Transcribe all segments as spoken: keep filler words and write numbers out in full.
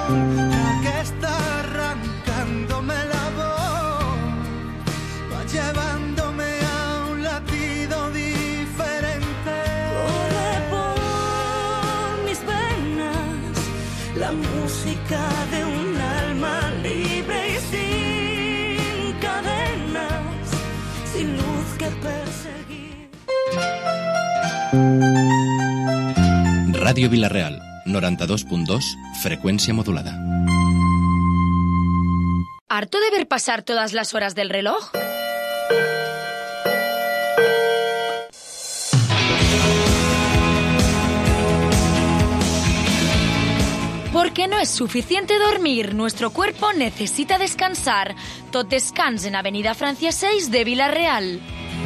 la que está arrancándome la voz, va llevándome a un latido diferente. Corre por mis venas la música de un alma libre y sin cadenas, sin luz que perseguir. Ràdio Vila-real, noranta-dos punt dos, frecuencia modulada. ¿Harto de ver pasar todas las horas del reloj? Porque no es suficiente dormir, nuestro cuerpo necesita descansar. Tot descans en Avenida Francia seis de Vila-real.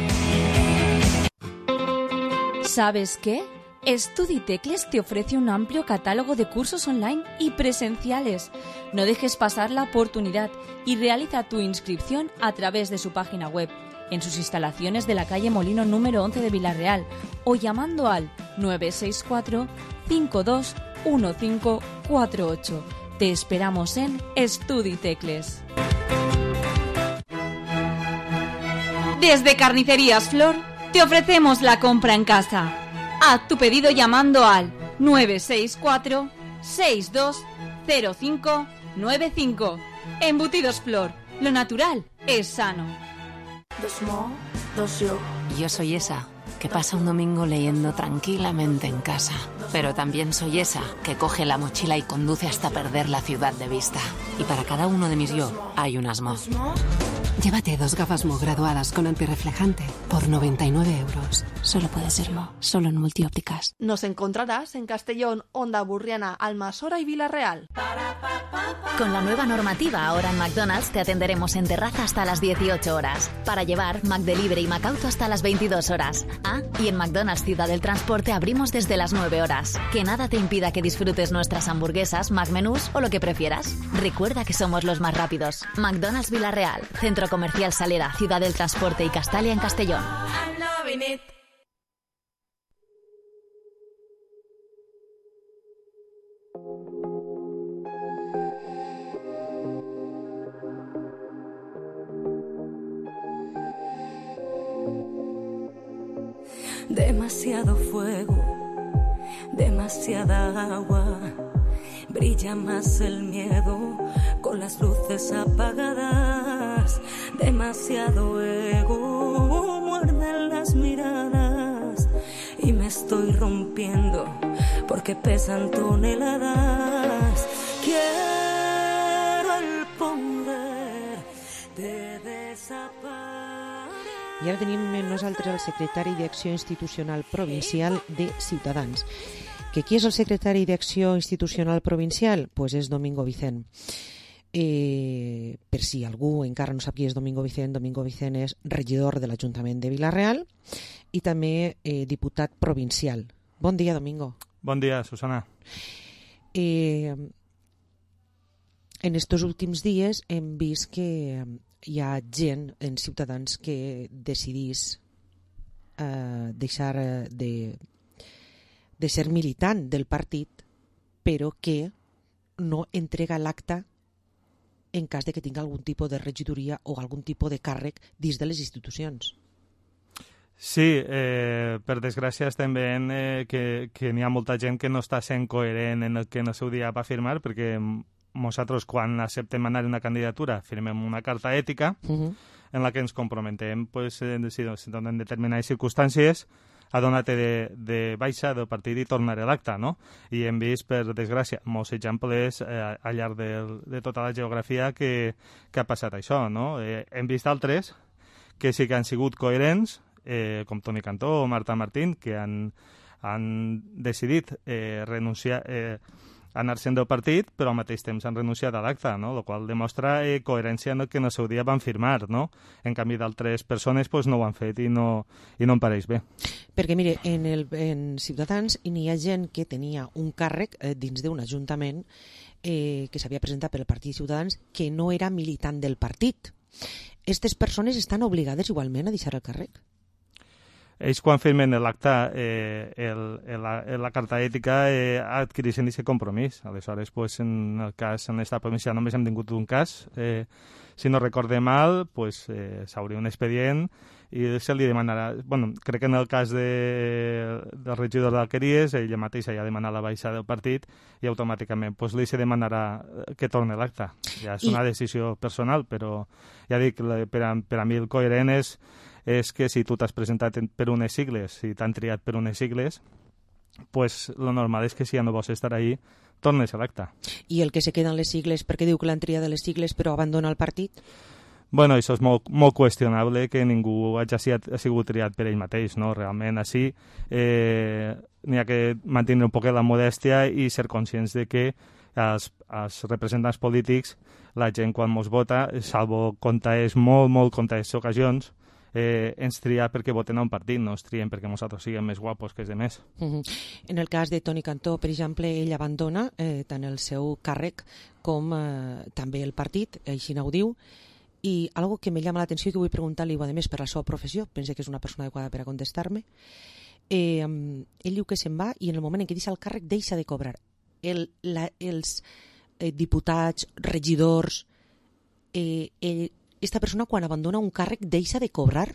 ¿Sabes qué? Estuditecles te ofrece un amplio catálogo de cursos online y presenciales. No dejes pasar la oportunidad y realiza tu inscripción a través de su página web, en sus instalaciones de la calle Molino número once de Vila-real o llamando al nueve seis cuatro, cinco dos uno cinco cuatro ocho. Te esperamos en Estuditecles. Desde Carnicerías Flor te ofrecemos la compra en casa. Haz tu pedido llamando al nueve seis cuatro, seis dos cero cinco nueve cinco. Embutidos Flor, lo natural es sano. Dos mo, dos yo. Yo soy esa que pasa un domingo leyendo tranquilamente en casa. Pero también soy esa que coge la mochila y conduce hasta perder la ciudad de vista. Y para cada uno de mis yo hay unas mo. Llévate dos gafas Mo graduadas con antirreflejante por noventa y nueve euros. Solo puede ser Mo, solo en Multiópticas. Nos encontrarás en Castellón, Onda Burriana, Almasora y Vila-real. Con la nueva normativa, ahora en McDonald's te atenderemos en terraza hasta las dieciocho horas. Para llevar, McDelivery y McAuto hasta las veintidós horas. Ah, y en McDonald's Ciudad del Transporte abrimos desde las nueve horas. Que nada te impida que disfrutes nuestras hamburguesas, McMenús o lo que prefieras. Recuerda que somos los más rápidos. McDonald's Vila-real, Centro Comercial Salera, Ciudad del Transporte y Castalia en Castellón. Demasiado fuego, demasiada agua, brilla más el miedo con las luces apagadas. Demasiado ego, muerden las miradas y me estoy rompiendo porque pesan toneladas. Quiero el poder de desaparecer. I ara tenim amb nosaltres el secretari d'Acció Institucional Provincial de Ciutadans. Que qui és el secretari d'Acció Institucional Provincial? Pues és Domingo Vicent. Eh, per si algú encara no sap qui és Domingo Vicent, Domingo Vicent és regidor de l'Ajuntament de Vila-real i també eh, diputat provincial. Bon dia, Domingo. Bon dia, Susana. Eh, en estos últims dies hem vist que hi ha gent en Ciutadans que decidís eh, deixar de, de ser militant del partit, però que no entrega l'acta en cas de que tingui algun tipus de regidoria o algun tipus de càrrec dins de les institucions. Sí, eh, per desgràcia estem veient eh, que, que n'hi ha molta gent que no està sent coherent en el que en el seu dia va firmar, perquè nosaltres, quan acceptem anar una candidatura, firmem una carta ètica uh-huh. en la que ens comprometem pues, en, si, en determinades circumstàncies a donar-te de, de baixa del partit i tornar a l'acte, no? I hem vist, per desgràcia, molts exemples eh, al llarg de, de tota la geografia que, que ha passat això, no? Eh, hem vist altres que sí que han sigut coherents, eh, com Toni Cantó o Marta Martín, que han, han decidit eh, renunciar... Eh, anar-se'n del partit, però al mateix temps han renunciat a l'acte, no? El qual demostra eh, coherència en el que en el seu dia van firmar, no? En canvi, d'altres persones pues, no ho han fet i no, i no em pareix bé. Perquè, mire, en, el, en Ciutadans n'hi ha gent que tenia un càrrec eh, dins d'un ajuntament eh, que s'havia presentat per el Partit Ciutadans que no era militant del partit. Aquestes persones estan obligades igualment a deixar el càrrec? ells quan firmen l'acte, eh, el, el, la, la carta ètica, eh, adquireixen aquest compromís. Aleshores, pues, en el cas, en esta província només hem tingut un cas. Eh, si no recorde mal, pues, eh, s'hauria un expedient i se li demanarà... Bueno, crec que en el cas de, del regidor d'Alqueries, ella mateixa ja ha demanat la baixa del partit i automàticament pues, li se demanarà que torni l'acte. Ja és una I... decisió personal, però ja dic, per a, per a mi el coherent és és que si tu t'has presentat per unes sigles, si t'han triat per unes sigles, pues lo normal és que si ja no vols estar ahí, tornes a l'acte. I el que se queden les sigles, perquè diu que l'han triat de les sigles però abandona el partit? Bueno, això és molt, molt qüestionable que ningú hagi ha sigut triat per ell mateix, no? Realment, així eh, n'hi ha que mantenir un poc la modèstia i ser conscients de que els, els representants polítics, la gent quan mos vota, salvo contaes molt, molt contaes ocasions, Eh, ens tria perquè voten a un partit, no ens trien perquè nosaltres siguem més guapos que els demés. Uh-huh. En el cas de Toni Cantó, per exemple, ell abandona eh, tant el seu càrrec com eh, també el partit, així ho diu, i algo que me llama l'atenció i que vull preguntar-li, a més, per la seva professió, penso que és una persona adequada per a contestar-me, eh, ell diu que se'n va i en el moment en què deixa el càrrec deixa de cobrar. El, la, els eh, diputats, regidors, eh, ell esta persona quan abandona un càrrec deixa de cobrar?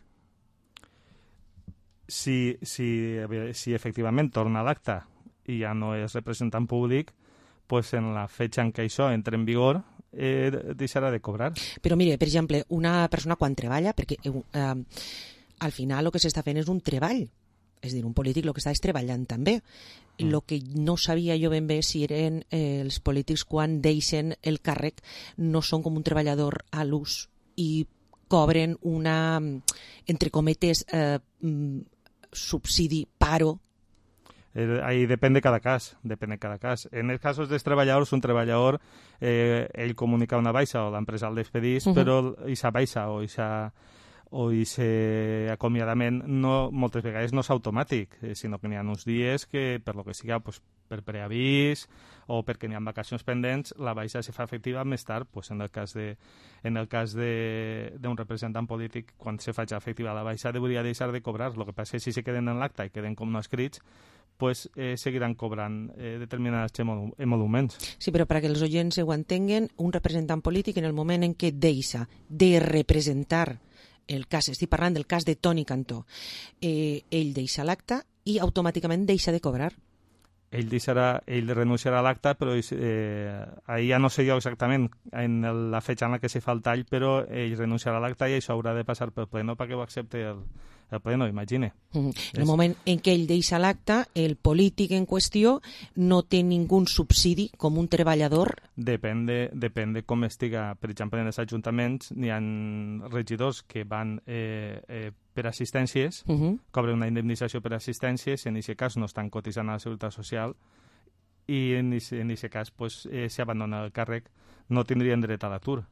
Si, si, si efectivament torna a l'acte i ja no és representant públic, pues en la fetge en què això entra en vigor eh, deixarà de cobrar. Però mire, per exemple, una persona quan treballa, perquè eh, al final el que s'està fent és un treball, és a dir, un polític el que està és treballant també. El mm. que no sabia jo ben bé si eren eh, els polítics quan deixen el càrrec no són com un treballador a l'ús i cobren una, entre cometes, eh, subsidi, paro. Eh, ahí depèn de cada cas, depèn de cada cas. En els casos dels treballadors, un treballador, eh, ell comunica una baixa o l'empresa el despedís, uh-huh. però aquesta baixa o aquesta o aquest acomiadament no, moltes vegades no és automàtic, eh, sinó que n'hi ha uns dies que, per lo que siga, pues, per preavís o perquè n'hi ha vacacions pendents, la baixa se fa efectiva més tard. Pues, en el cas de, en el cas de, d'un representant polític, quan se faci efectiva la baixa, hauria de deixar de cobrar. El que passa és que si se queden en l'acte i queden com no escrits, pues, eh, seguiran cobrant eh, determinats emoluments. Sí, però perquè els oients ho entenguen, un representant polític en el moment en què deixa de representar el cas, estic parlant del cas de Toni Cantó, eh, ell deixa l'acte i automàticament deixa de cobrar. Ell deixarà, ell renunciarà a l'acte, però eh, ahir ja no sé jo exactament en la fetge en la que se fa el tall, però ell renunciarà a l'acte i això haurà de passar pel pleno perquè ho accepti el, el pleno, imagine. Mm-hmm. En el moment en què ell deixa l'acte, el polític en qüestió no té ningú subsidi com un treballador? Depèn de, depèn de com estiga. Per exemple, en els ajuntaments n'hi ha regidors que van eh, eh, per assistències, uh-huh. cobren una indemnització per assistències, en aquest cas no estan cotitzant a la Seguretat Social i en aquest cas, pues, eh, si abandona el càrrec, no tindrien dret a l'atur.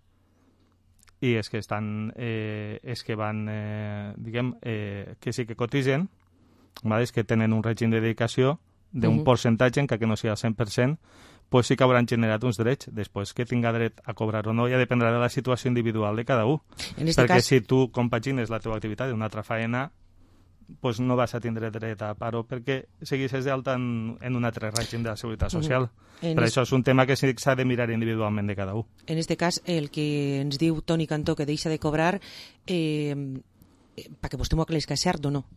I és que estan, eh, és que van, eh, diguem, eh, que sí que cotitzen, vale? És que tenen un règim de dedicació d'un uh-huh. percentatge, encara que no sigui al cent per cent, pues sí que hauran generat uns drets. Després, que tinga dret a cobrar o no, ja dependrà de la situació individual de cada un. En este Perquè cas... si tu compagines la teva activitat d'una altra faena, pues no vas a tindre dret a paro perquè segueixes d'alta en, en un altre règim de la Seguretat Social. Uh-huh. Per es... això és un tema que s'ha de mirar individualment de cada un. En este cas, el que ens diu Toni Cantó que deixa de cobrar, eh, perquè vostè m'ho aclareix que és cert o no?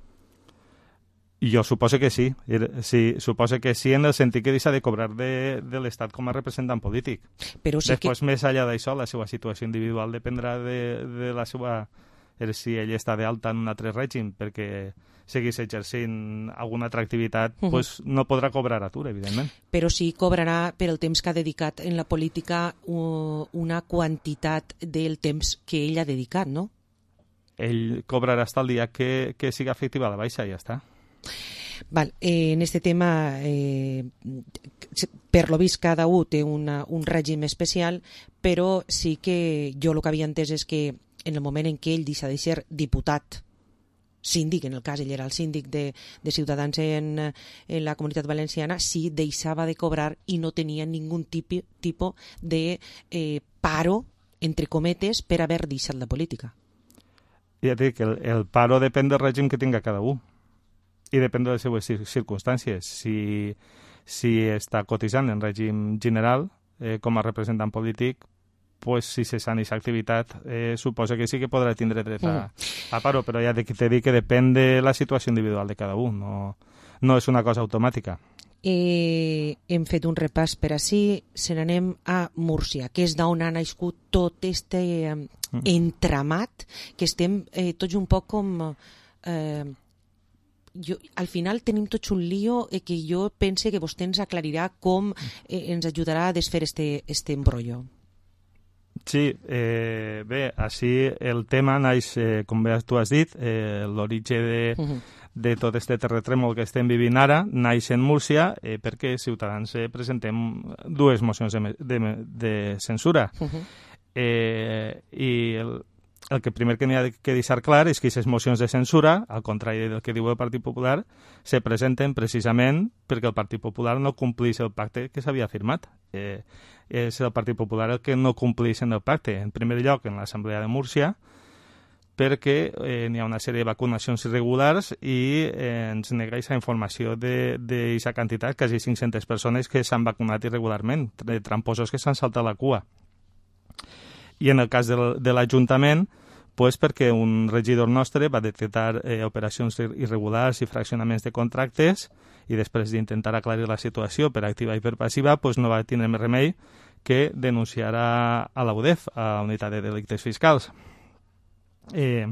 Jo suposo que sí. sí, suposo que sí en el sentit que deixa de cobrar de, de l'Estat com a representant polític. Però sí Després, que... més enllà d'això, la seva situació individual dependrà de, de la seva... si ell està d'alta en un altre règim perquè seguís exercint alguna altra activitat, uh-huh. pues no podrà cobrar atur, evidentment. Però sí cobrarà per el temps que ha dedicat en la política una quantitat del temps que ell ha dedicat, no? Ell cobrarà hasta el dia que, que siga efectiva la baixa i ja està. Val, eh, en este tema, eh, per lo vist, cada un té una, un règim especial, però sí que jo el que havia entès és que en el moment en què ell deixa de ser diputat, síndic, en el cas ell era el síndic de, de Ciutadans en, en la Comunitat Valenciana, sí deixava de cobrar i no tenia ningú tipi, tipus de eh, paro, entre cometes, per haver deixat la política. ja et dic, el, el paro depèn del règim que tinga cada un i depèn de les seues circumstàncies. Si, si està cotitzant en règim general eh, com a representant polític, pues, si cessant aquesta activitat, eh, suposa que sí que podrà tindre dret a, a paro, però ja t'he dit que depèn de la situació individual de cada un, no, no és una cosa automàtica. Eh, hem fet un repàs per així, se n'anem a Múrcia, que és d'on ha nascut tot este eh, entramat, que estem eh, tots un poc com... Eh, jo, al final tenim tots un lío eh, que jo pense que vostè ens aclarirà com eh, ens ajudarà a desfer este, este embrollo. Sí, eh, bé, així el tema naix, eh, com bé tu has dit, eh, l'origen de... Uh-huh. de tot este terratrèmol que estem vivint ara, naix en Múrcia eh, perquè Ciutadans eh, presentem dues mocions de, de, de censura. Uh-huh. eh, I el, el que primer que n'hi ha que deixar clar és que aquestes mocions de censura, al contrari del que diu el Partit Popular, se presenten precisament perquè el Partit Popular no complís el pacte que s'havia firmat. Eh, és el Partit Popular el que no complís en el pacte. En primer lloc, en l'Assemblea de Múrcia, perquè eh, n'hi ha una sèrie de vacunacions irregulars i eh, ens nega aquesta informació d'aquesta quantitat, quasi cinc-centes persones que s'han vacunat irregularment, de tramposos que s'han saltat la cua. I en el cas de, de l'Ajuntament, pues perquè un regidor nostre va detectar eh, operacions irregulars i fraccionaments de contractes i després d'intentar aclarir la situació per activa i per passiva, pues no va tenir més remei que denunciar a, a la U D E F, a la Unitat de Delictes Fiscals. Eh,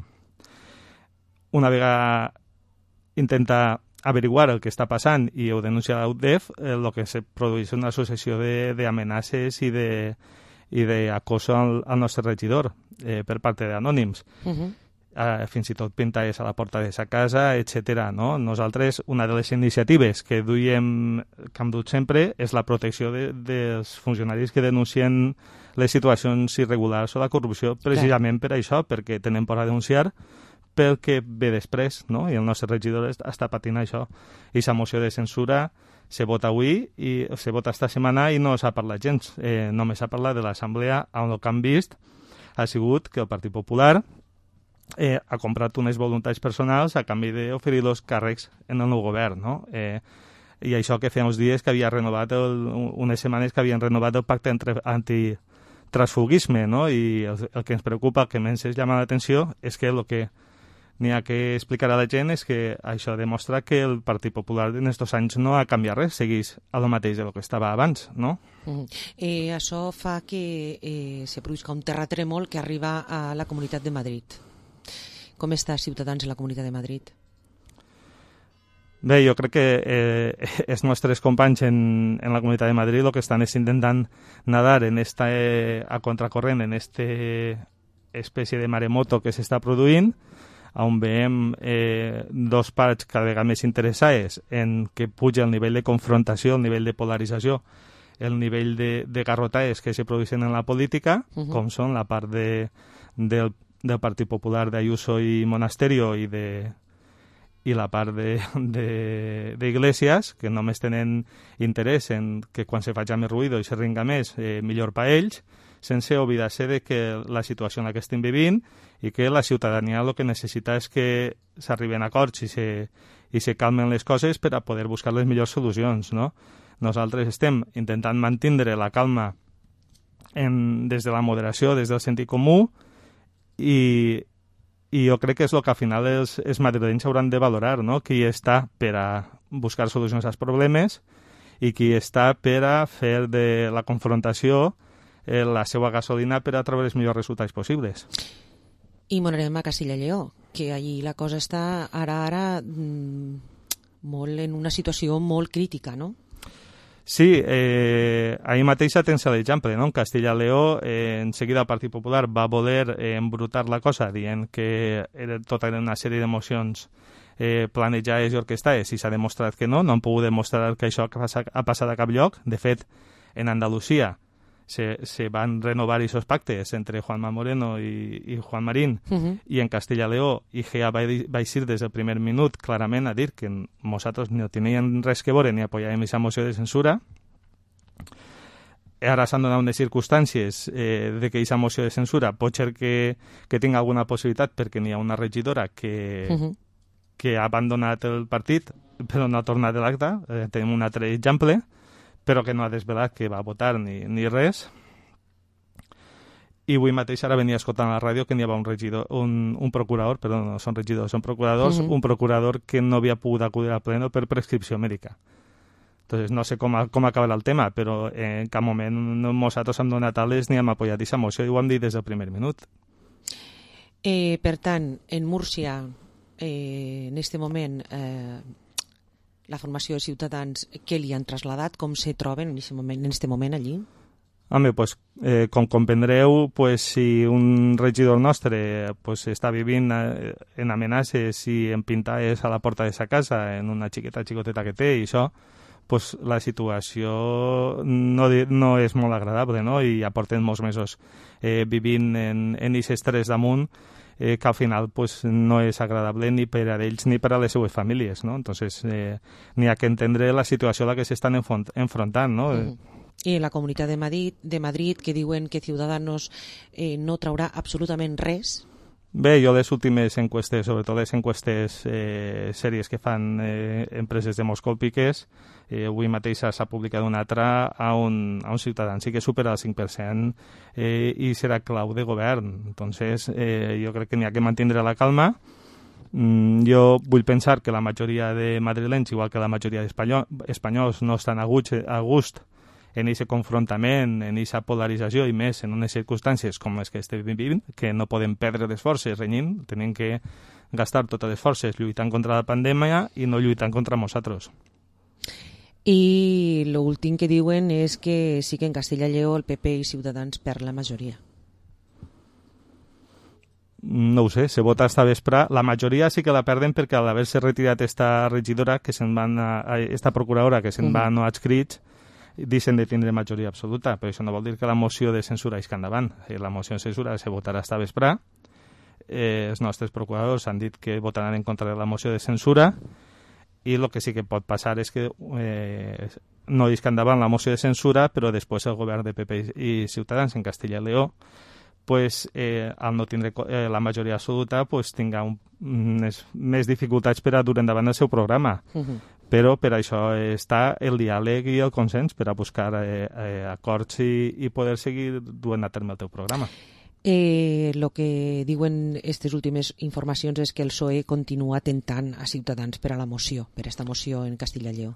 una vegada intenta averiguar el que està passant i ho denuncia la U D E F, el eh, que se produeix una successió d'amenaces i de i d'acoso al, al nostre regidor eh, per part d'anònims. Uh-huh. eh, fins i tot pintades a la porta de sa casa, etcètera. No? Nosaltres, una de les iniciatives que duiem, que hem dut sempre, és la protecció de, dels funcionaris que denuncien les situacions irregulars o la corrupció, precisament per això, perquè tenen por a denunciar pel que ve després, no? I el nostre regidor està patint això. I la moció de censura se vota avui i se vota esta setmana i no s'ha parlat gens. Eh, només s'ha parlat de l'Assemblea, on el que han vist ha sigut que el Partit Popular eh, ha comprat unes voluntats personals a canvi d'oferir els càrrecs en el nou govern, no? Eh, I això que feia uns dies que havia renovat, el, unes setmanes que havien renovat el pacte entre antitransfugisme, no? I el, el que ens preocupa, que menys es llama l'atenció, és que el que n'hi ha que explicar a la gent és que això demostra que el Partit Popular en aquests anys no ha canviat res, segueix a lo mateix del que estava abans, no? Mm. Eh, això fa que eh, se produïsca un terratrèmol que arriba a la Comunitat de Madrid. Com està Ciutadans en la Comunitat de Madrid? Bé, jo crec que eh, els nostres companys en, en la Comunitat de Madrid el que estan és intentant nadar en esta, eh, a contracorrent en aquesta espècie de maremoto que s'està produint, on veiem eh, dos parts cada vegada més interessades en que puja el nivell de confrontació, el nivell de polarització, el nivell de, de garrotades que se produeixen en la política, uh-huh. com són la part de, del, del Partit Popular d'Ayuso i Monasterio i, de, i la part d'Iglesias, que només tenen interès en que quan se faci més ruïdo i se ringa més, eh, millor per ells, sense oblidar-se de que la situació en la que estem vivint i que la ciutadania el que necessita és que s'arriben a acords i se, i se calmen les coses per a poder buscar les millors solucions, no? Nosaltres estem intentant mantenir la calma en, des de la moderació, des del sentit comú, i, i jo crec que és el que al final els, els madrilenys hauran de valorar, no? Qui està per a buscar solucions als problemes i qui està per a fer de la confrontació eh, la seva gasolina per a treure els millors resultats possibles. I m'anarem a Castilla i Lleó, que allí la cosa està ara ara mmm, molt en una situació molt crítica, no? Sí, eh, ahir mateix tens l'exemple, no? En Castilla i Lleó, eh, en seguida el Partit Popular va voler eh, embrutar la cosa dient que era tota una sèrie d'emocions eh, planejades i orquestades i s'ha demostrat que no, no han pogut demostrar que això ha passat a cap lloc. De fet, en Andalusia Se, se van renovar esos pactes entre Juanma Moreno i, i Juan Marín, uh-huh. i en Castilla i Lleó I G E A va, va eixir des del primer minut clarament a dir que nosaltres no teníem res que veure ni apoyàvem aquesta moció de censura. ara s'han donat unes circumstàncies eh, de que aquesta moció de censura pot ser que, que tingui alguna possibilitat perquè n'hi ha una regidora que, uh -huh. que ha abandonat el partit però no ha tornat a l'acte, eh, tenim un altre exemple, però que no ha desvelat que va votar ni, ni res. I avui mateix ara venia escoltant a la ràdio que n'hi havia un regidor, un, un procurador, perdó, no són regidors, són procuradors, uh -huh. un procurador que no havia pogut acudir al pleno per prescripció mèdica. Entonces, no sé com, com acabarà el tema, però en cap moment nosaltres hem donat ales ni hem apoyat aquesta moció i ho hem dit des del primer minut. Eh, per tant, en Múrcia, eh, en aquest moment, eh, la formació de Ciutadans, què li han traslladat? Com se troben en aquest moment, en este moment allí? Home, pues, eh, com comprendreu, pues, si un regidor nostre pues, està vivint en amenaces i en pintades a la porta de sa casa, en una xiqueta xicoteta que té i això, pues, la situació no, no és molt agradable, no? I ja porten molts mesos eh, vivint en aquest estrès damunt eh, que al final pues, no és agradable ni per a ells ni per a les seues famílies, no? Entonces, eh, n'hi ha que entendre la situació a la que s'estan enfrontant, no? Mm. I la Comunitat de Madrid, de Madrid que diuen que Ciudadanos eh, no traurà absolutament res. Bé, jo les últimes enquestes, sobretot les enquestes eh, sèries que fan eh, empreses demoscòpiques, eh, avui mateix s'ha publicat una altra a un, a un ciutadà, sí que supera el cinc per cent eh, i serà clau de govern. Entonces, eh, jo crec que n'hi ha que mantenir la calma. Mm, jo vull pensar que la majoria de madrilenys, igual que la majoria d'espanyols, no estan a gust, a gust en aquest confrontament, en aquesta polarització i més en unes circumstàncies com les que estem vivint, que no podem perdre les forces renyint, tenim que gastar totes les forces lluitant contra la pandèmia i no lluitant contra nosaltres. I l'últim que diuen és que sí que en Castella i Lleó el P P i Ciutadans perd la majoria. No ho sé, se vota esta vespre. La majoria sí que la perden perquè al haver-se retirat esta regidora, que se'n van a, esta procuradora que se'n uh -huh. va no adscrits, dicen de tindre majoria absoluta, però això no vol dir que la moció de censura és que endavant. La moció de censura se votarà esta vespre. Eh, els nostres procuradors han dit que votaran en contra de la moció de censura i el que sí que pot passar és que eh, no isca endavant la moció de censura, però després el govern de P P i Ciutadans en Castella i Lleó pues, eh, al no tindre eh, la majoria absoluta pues, tinga un, més, més dificultats per a dur endavant el seu programa. Uh-huh. Però per això està el diàleg i el consens per a buscar eh, eh, acords i, i poder seguir duent a terme el teu programa. Eh, lo que diuen aquestes últimes informacions és que el P S O E continua tentant a Ciutadans per a la moció, per a esta moció en Castilla i Lleó.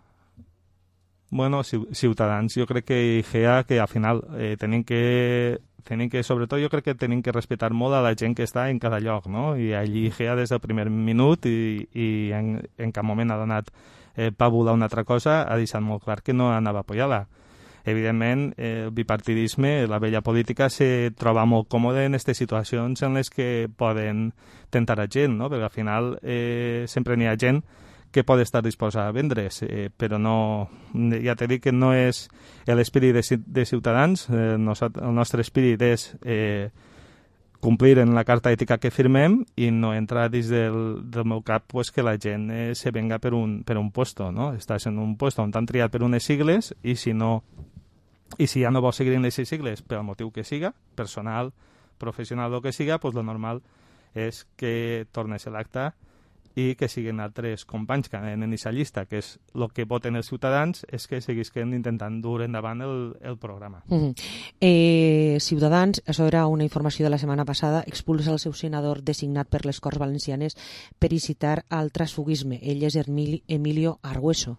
Bueno, Ciutadans, jo crec que I G E A, que al final eh, tenim que, tenim que, sobretot jo crec que tenim que respectar molt a la gent que està en cada lloc, no? I allí I G E A des del primer minut i, i en, en cap moment ha donat eh, pàbula una altra cosa, ha deixat molt clar que no anava a apoyar-la. Evidentment, eh, el bipartidisme, la vella política, se troba molt còmode en aquestes situacions en les que poden tentar a gent, no? Perquè al final eh, sempre n'hi ha gent que pot estar disposada a vendre's, eh, però no, ja t'he dit que no és l'esperit de, de Ciutadans, eh, nosaltres, el nostre espírit és eh, complir en la carta ètica que firmem i no entrar dins del, del meu cap pues, que la gent eh, se venga per un, per un puesto, no? Estàs en un puesto on t'han triat per unes sigles i si no i si ja no vols seguir en aquestes sigles per al motiu que siga, personal, professional o que siga, pues lo normal és que tornes a l'acte i que siguin altres companys que anen en aquesta llista, que és el que voten els ciutadans, és que seguisquen intentant dur endavant el, el programa. Mm-hmm. eh, Ciutadans, això era una informació de la setmana passada, expulsa el seu senador designat per les Corts Valencianes per incitar al transfugisme. Ell és Emilio Argueso.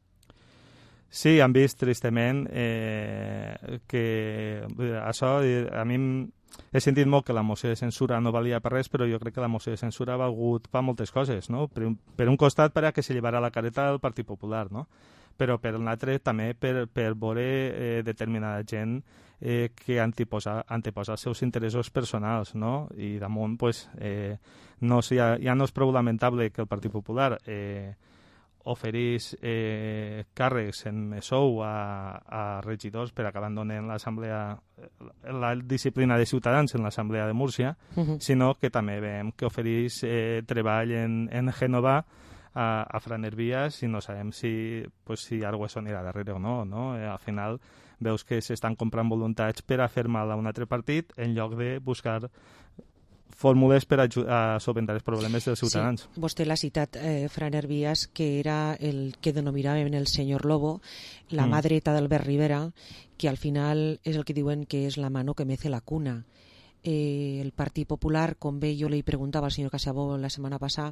Sí, han vist tristament eh, que això a mi he sentit molt que la moció de censura no valia per res, però jo crec que la moció de censura ha valgut per moltes coses, no? Per un, per un costat, per a que se llevara la careta al Partit Popular, no? Però per l'altre també per, per veure eh, determinada gent eh, que anteposa, anteposa els seus interessos personals, no? I damunt, pues, eh, no, ja, ja no és prou lamentable que el Partit Popular eh, oferís eh, càrrecs en sou a, a regidors per a que abandonen l'assemblea, la disciplina de Ciutadans en l'assemblea de Múrcia, uh-huh. sinó que també veiem que oferís eh, treball en, en Gènova a, a Fran Hervías i no sabem si, pues, si Argüeso anirà darrere o no, no? Eh, al final veus que s'estan comprant voluntats per a fer mal a un altre partit en lloc de buscar fórmules per a, a solventar els problemes dels ciutadans. Sí, vostè l'ha citat, eh, Fran Hervías, que era el que denominaven el senyor Lobo, la mm. mà dreta d'Albert Rivera, que al final és el que diuen que és la mano que mece la cuna. Eh, el Partit Popular, com bé jo li preguntava al senyor Casabó la setmana passada,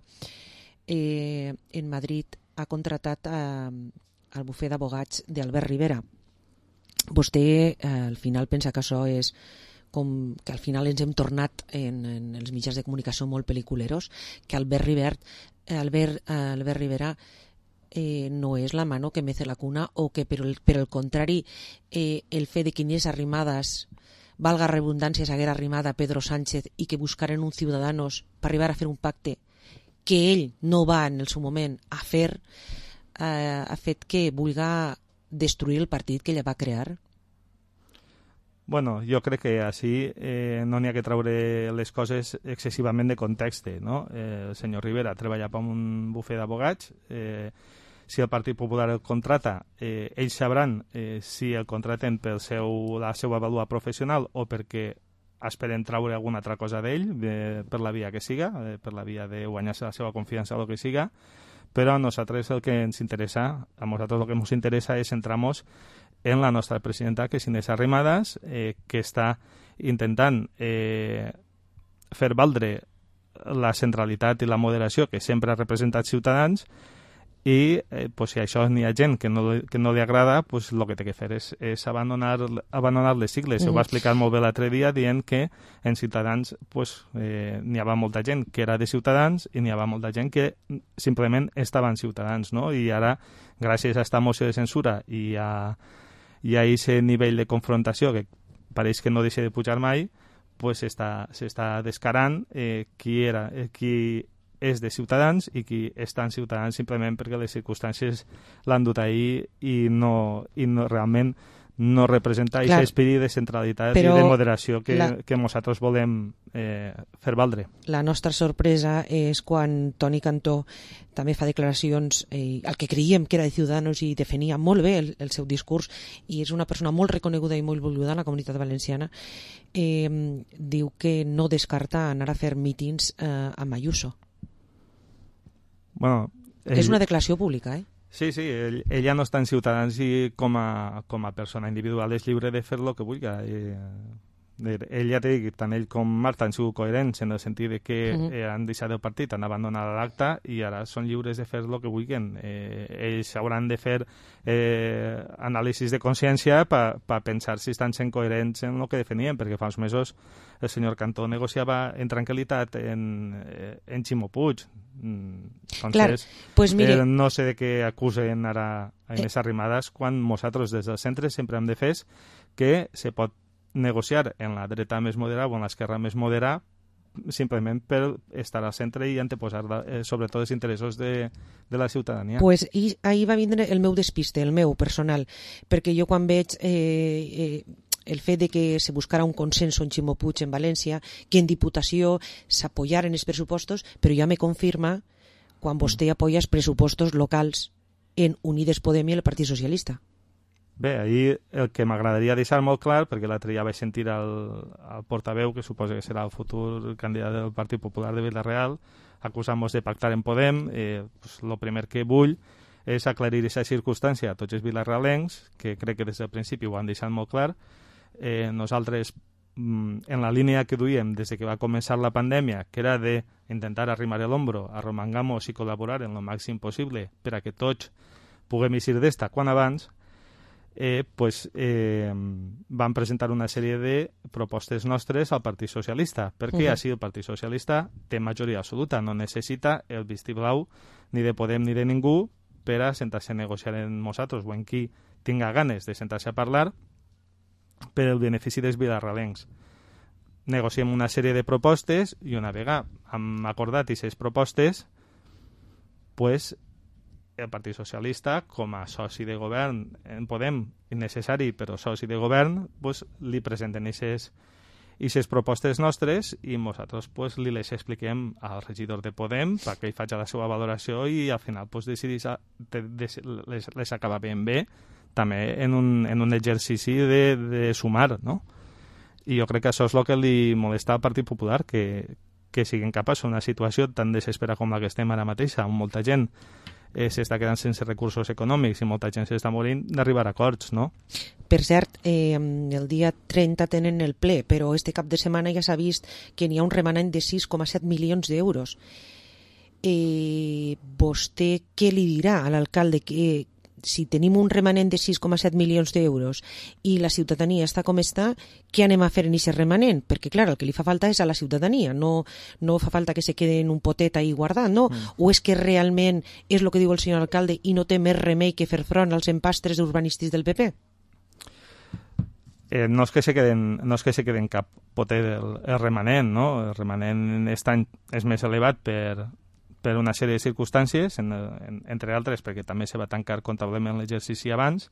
eh, en Madrid ha contratat eh, el bufet d'abogats d'Albert Rivera. Vostè eh, al final pensa que això és com que al final ens hem tornat en, en els mitjans de comunicació molt pel·liculeros, que Albert, Rivert, Albert, Albert Rivera eh, no és la mano que mece la cuna, o que per el, per el contrari eh, el fet de que Inés Arrimadas, valga redundància, s'haguera arrimat a Pedro Sánchez i que buscaren uns ciutadanos per arribar a fer un pacte que ell no va en el seu moment a fer, eh, ha fet que vulga destruir el partit que ella va crear? Bueno, jo crec que així eh, no n'hi ha que treure les coses excessivament de context, no? Eh, el senyor Rivera treballa per un bufet d'abogats, eh, si el Partit Popular el contrata, eh, ells sabran eh, si el contraten per seu, la seva vàlua professional o perquè esperen treure alguna altra cosa d'ell, eh, per la via que siga, eh, per la via de guanyar-se la seva confiança o el que siga, però a nosaltres el que ens interessa, a nosaltres el que ens interessa és centrar-nos en la nostra presidenta, que és Inés Arrimadas, eh, que està intentant eh, fer valdre la centralitat i la moderació que sempre ha representat Ciutadans, i eh, pues, si a això n'hi ha gent que no, que no li agrada, pues, el que té que fer és, és abandonar, abandonar les sigles. Mm. Ho va explicar molt bé l'altre dia dient que en Ciutadans pues, eh, n'hi havia molta gent que era de Ciutadans i n'hi havia molta gent que simplement estava en Ciutadans, no? I ara, gràcies a esta moció de censura i a i a aquest nivell de confrontació que pareix que no deixa de pujar mai, pues s'està descarant eh, qui era, eh, qui és de Ciutadans i qui està en Ciutadans simplement perquè les circumstàncies l'han dut ahir i no, i no realment no representa aquest esperit de centralitat i de moderació que, la... que nosaltres volem eh, fer valdre. La nostra sorpresa és quan Toni Cantó també fa declaracions, eh, el que creiem que era de Ciudadanos i defenia molt bé el, el seu discurs, i és una persona molt reconeguda i molt voluda en la comunitat valenciana, eh, diu que no descarta anar a fer mítings eh, amb Ayuso. Bueno, ell... És una declaració pública, eh? Sí, sí, ell, ella no està en Ciutadans i com a, com a persona individual és lliure de fer el que vulgui. Eh, ell ja té, tant ell com Marta han sigut coherents en el sentit de que uh-huh. eh, han deixat el partit, han abandonat l'acte i ara són lliures de fer el que vulguin. Eh, ells hauran de fer eh, anàlisis de consciència per pa pensar si estan sent coherents en el que definien, perquè fa uns mesos el senyor Cantó negociava en tranquil·litat en, en Ximo Puig. Entonces, Clar, pues mire, eh, no sé de què acusen ara a Inés Arrimadas quan nosaltres des del centre sempre hem defès que se pot negociar en la dreta més moderada o en l'esquerra més moderada simplement per estar al centre i anteposar eh, sobretot els interessos de, de la ciutadania. Pues i, ahir va vindre el meu despiste, el meu personal, perquè jo quan veig eh, eh, el fet de que se buscara un consenso en Ximo Puig en València, que en Diputació s'apoyaren els pressupostos, però ja me confirma quan vostè apoya els pressupostos locals en Unides Podem i el Partit Socialista. Bé, ahir el que m'agradaria deixar molt clar, perquè l'altre dia vaig sentir el, el portaveu, que suposa que serà el futur candidat del Partit Popular de Vila-real, acusant-nos de pactar en Podem, eh, pues, lo primer que vull és aclarir aquesta circumstància a tots els vilarrealencs, que crec que des del principi ho han deixat molt clar. Eh, nosaltres, en la línia que duíem des de que va començar la pandèmia, que era de intentar arrimar el hombro, arromangamos i col·laborar en el màxim possible per a que tots puguem eixir d'esta quan abans, eh, pues, eh, van presentar una sèrie de propostes nostres al Partit Socialista, perquè uh-huh. així el Partit Socialista té majoria absoluta, no necessita el vistiblau ni de Podem ni de ningú per a sentar-se a negociar amb nosaltres o en qui tinga ganes de sentar-se a parlar per el benefici dels vilarrealencs. Negociem una sèrie de propostes i una vegada hem acordat aquestes propostes, pues, el Partit Socialista, com a soci de govern, en Podem, innecessari, però soci de govern, pues, li presenten aquestes i les propostes nostres i nosaltres pues, li les expliquem al regidor de Podem perquè ell faci la seva valoració i al final pues, decidís a, de, de, les, les acaba ben bé també en un, en un exercici de, de sumar, no? I jo crec que això és el que li molesta al Partit Popular, que, que siguin capaços d'una situació tan desesperada com la que estem ara mateix, on molta gent eh, s'està quedant sense recursos econòmics i molta gent s'està morint, d'arribar a acords, no? Per cert, eh, el dia trenta tenen el ple, però este cap de setmana ja s'ha vist que n'hi ha un remanent de sis coma set milions d'euros. Eh, vostè què li dirà a l'alcalde que si tenim un remanent de sis coma set milions d'euros i la ciutadania està com està, què anem a fer en aquest remanent? Perquè, clar, el que li fa falta és a la ciutadania, no, no fa falta que se quede en un potet ahí guardat, no? Mm. O és que realment és el que diu el senyor alcalde i no té més remei que fer front als empastres urbanístics del P P? Eh, no és que se queden, no és que se queden cap potet el, el remanent, no? El remanent aquest any és més elevat per... per una sèrie de circumstàncies, en, en, entre altres perquè també se va tancar comptablement l'exercici abans,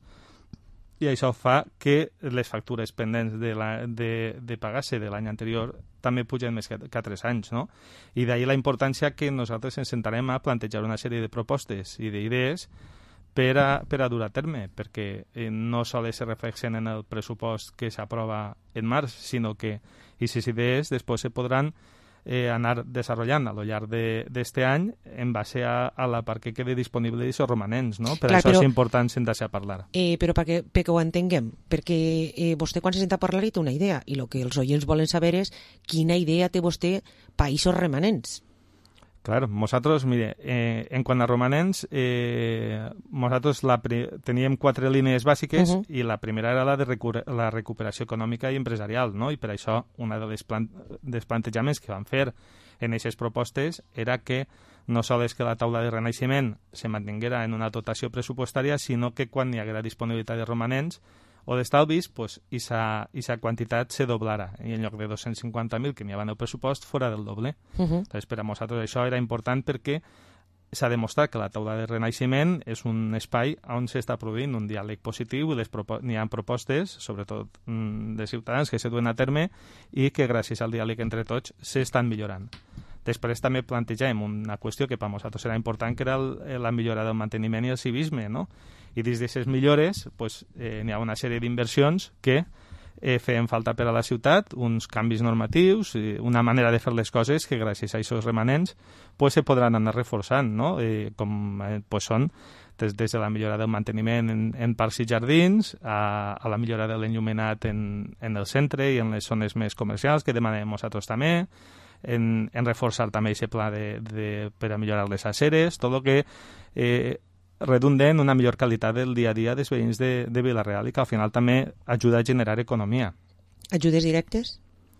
i això fa que les factures pendents de, la, de, de pagar-se de l'any anterior també pugen més que, que altres anys, no? I d'ahir la importància que nosaltres ens sentarem a plantejar una sèrie de propostes i d'idees per a, per a dur a terme, perquè eh, no sols se reflexen en el pressupost que s'aprova en març, sinó que aquestes idees després se podran Eh, anar desenvolupant a lo llarg d'aquest any en base a, a la part que quede disponible d'aquests romanents, no? Per Clar, això però, és important sentar-se a parlar. Eh, però perquè, perquè ho entenguem, perquè eh, vostè quan se senta a parlar hi té una idea i el que els oients volen saber és quina idea té vostè per aquests remanents. Clar, nosaltres, mire, eh, en quant a romanents, eh, nosaltres la teníem quatre línies bàsiques uh -huh. i la primera era la de recu la recuperació econòmica i empresarial, no? I per això una de les plan dels plantejaments que vam fer en aquestes propostes era que no sols que la taula de renaixement se mantinguera en una dotació pressupostària, sinó que quan hi haguera disponibilitat de romanents o d'estalvis, pues, esa, esa quantitat se doblara i en lloc de dos-cents cinquanta mil que n'hi havia en el pressupost fora del doble. Uh -huh. Entonces, per a nosaltres això era important perquè s'ha demostrat que la taula de renaixement és un espai on s'està produint un diàleg positiu i n'hi ha propostes, sobretot mm, de ciutadans, que se duen a terme i que gràcies al diàleg entre tots s'estan millorant. Després també plantegem una qüestió que per nosaltres era important, que era el, la millora del manteniment i el civisme, no? I dins d'aquestes millores pues, eh, n'hi ha una sèrie d'inversions que eh, feien falta per a la ciutat, uns canvis normatius, eh, una manera de fer les coses que gràcies a aquests remanents pues, se podran anar reforçant, no? Eh, com eh, pues, són des, des de la millora del manteniment en, en parcs i jardins a, a la millora de l'enllumenat en, en el centre i en les zones més comercials, que demanem nosaltres també, en, en reforçar també aquest pla de, de, per a millorar les aceres, tot el que eh, redunda en una millor qualitat del dia a dia dels veïns de, de Vila-real i que al final també ajuda a generar economia. Ajudes directes?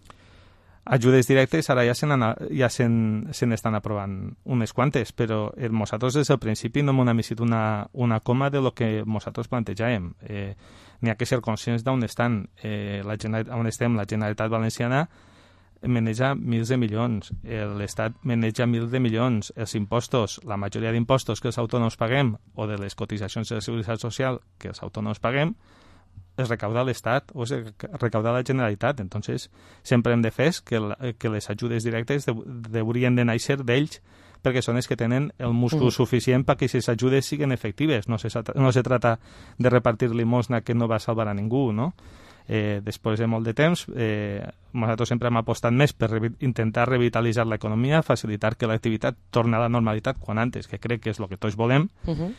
Ajudes directes ara ja se ja se n'estan aprovant unes quantes, però nosaltres des del principi no hem decidit una, una coma de lo que nosaltres plantejàvem. Eh, N'hi ha que ser conscients d'on estan, eh, la on estem, la Generalitat Valenciana maneja mils de milions, l'Estat maneja mils de milions, els impostos, la majoria d'impostos que els autònoms paguem o de les cotitzacions de la Seguretat Social que els autònoms paguem es recauda l'Estat o es recauda la Generalitat. Entonces, sempre hem de fer que, la, que les ajudes directes de, deurien de néixer d'ells perquè són els que tenen el múscul mm. suficient perquè aquestes ajudes siguin efectives. No se, no se trata de repartir limosna que no va a salvar a ningú, no? Eh, després de molt de temps, eh, nosaltres sempre hem apostat més per revi intentar revitalitzar l'economia, facilitar que l'activitat torni a la normalitat quan antes, que crec que és el que tots volem, uh -huh.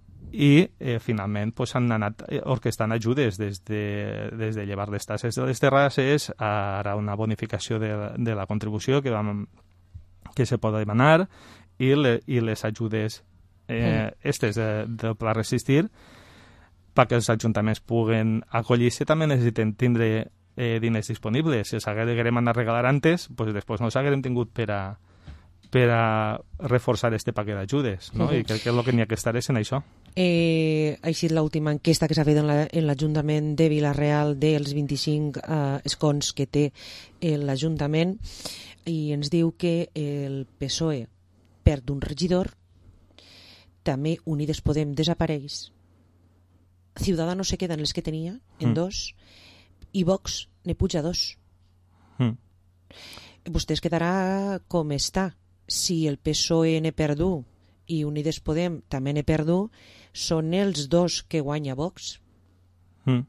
i eh, finalment pues, han anat orquestant ajudes des de, des de llevar les tasses de les terrasses a ara una bonificació de, de la contribució que, vam, que se pot demanar i, le, i les ajudes eh, uh -huh. estes de, del Pla Resistir perquè els ajuntaments puguen acollir-se també necessiten tindre eh, diners disponibles. Si els haguérem anat a regalar antes, pues després no els haguérem tingut per a, per a reforçar este paquet d'ajudes, no? Uh -huh. I crec que el que n'hi ha que estar és en això. Eh, ha sigut l'última enquesta que s'ha fet en l'Ajuntament de Vila-real dels vint-i-cinc eh, escons que té l'Ajuntament i ens diu que el P S O E perd un regidor, també Unides Podem desapareix, Ciudadanos se queden les que tenia, en mm. dos, i Vox ne puja dos. Mm. Vostè es quedarà com està. Si el P S O E n'he perdut i Unides Podem també n'he perdut, són els dos que guanya Vox. Mm.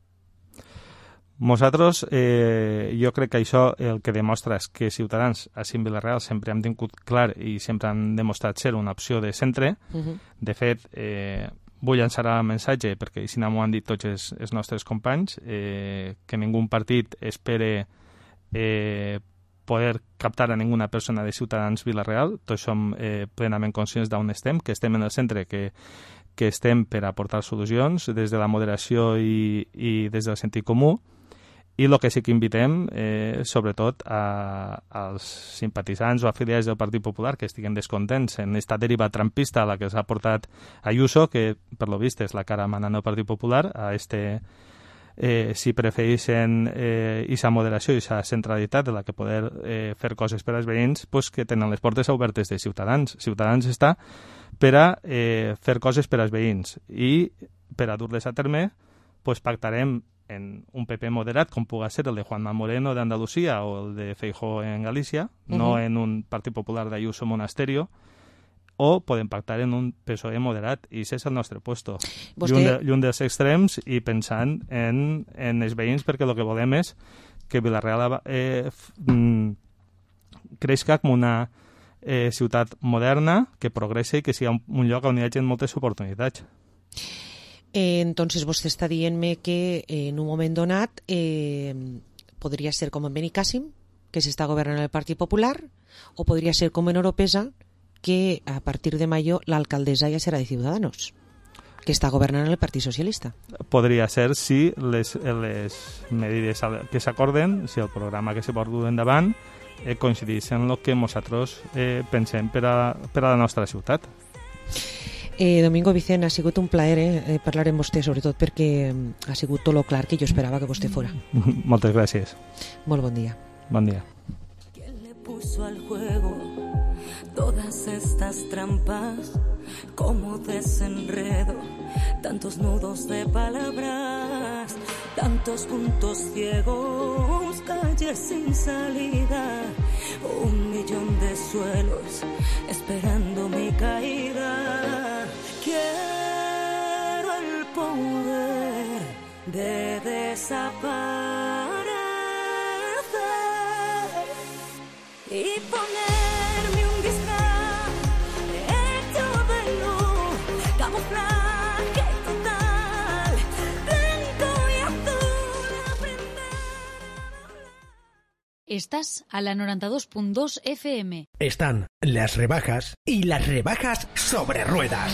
Nosaltres, eh, jo crec que això el que demostra és que Ciutadans a Cim Vila-real sempre han tingut clar i sempre han demostrat ser una opció de centre. Uh-huh. De fet, eh, vull llançar el missatge, perquè així m'ho han dit tots els, els nostres companys, eh, que ningú partit espere eh, poder captar a ninguna persona de Ciutadans Vila-real. Tots som eh, plenament conscients d'on estem, que estem en el centre, que que estem per aportar solucions des de la moderació i, i des del sentit comú. I el que sí que invitem, eh, sobretot, a, als simpatitzants o afiliats del Partit Popular que estiguen descontents en aquesta deriva trampista a la que s'ha portat Ayuso, que per lo vist és la cara manant del Partit Popular, a este, eh, si prefereixen eh, aquesta moderació i aquesta centralitat de la que poder eh, fer coses per als veïns, pues que tenen les portes obertes de Ciutadans. Ciutadans està per a eh, fer coses per als veïns i per a dur-les a terme pues, pactarem en un P P moderat, com puga ser el de Juanma Moreno d'Andalusia o el de Feijóo en Galícia, uh-huh. no en un Partit Popular d'Ayuso Monasterio, o podem pactar en un P S O E moderat, i ese és el nostre puesto. Vostè... Lluny, de, lluny dels extrems i pensant en, en els veïns, perquè el que volem és que Vila-real eh, mm, creixca com una eh, ciutat moderna, que progressi i que sigui un, un lloc on hi hagi moltes oportunitats. Eh, entonces vostè està dient-me que eh, en un moment donat eh, podria ser com en Benicàssim, que s'està governant el Partit Popular, o podria ser com en Oropesa, que a partir de mayo l'alcaldessa ja serà de Ciudadanos, que està governant el Partit Socialista. Podria ser si les, les medides que s'acorden, si el programa que se pot dur endavant eh, coincideix en el que nosaltres eh, pensem per a, per a la nostra ciutat. Eh, Domingo Vicent, ha sigut un plaer eh, parlar amb vostè, sobretot perquè ha sigut tot lo clar que jo esperava que vostè fora. Moltes gràcies. Molt bon dia. Bon dia. ¿Quién le puso al juego todas estas trampas? Como desenredo, tantos nudos de palabras, tantos puntos ciegos, calles sin salida, un millón de suelos esperando mi caída. Quiero el poder de desaparecer y ponerme un disfraz hecho de luz, camuflaje total, blanco y azul, aprender. Estás a la noventa y dos punto dos F M. Están las rebajas y las rebajas sobre ruedas.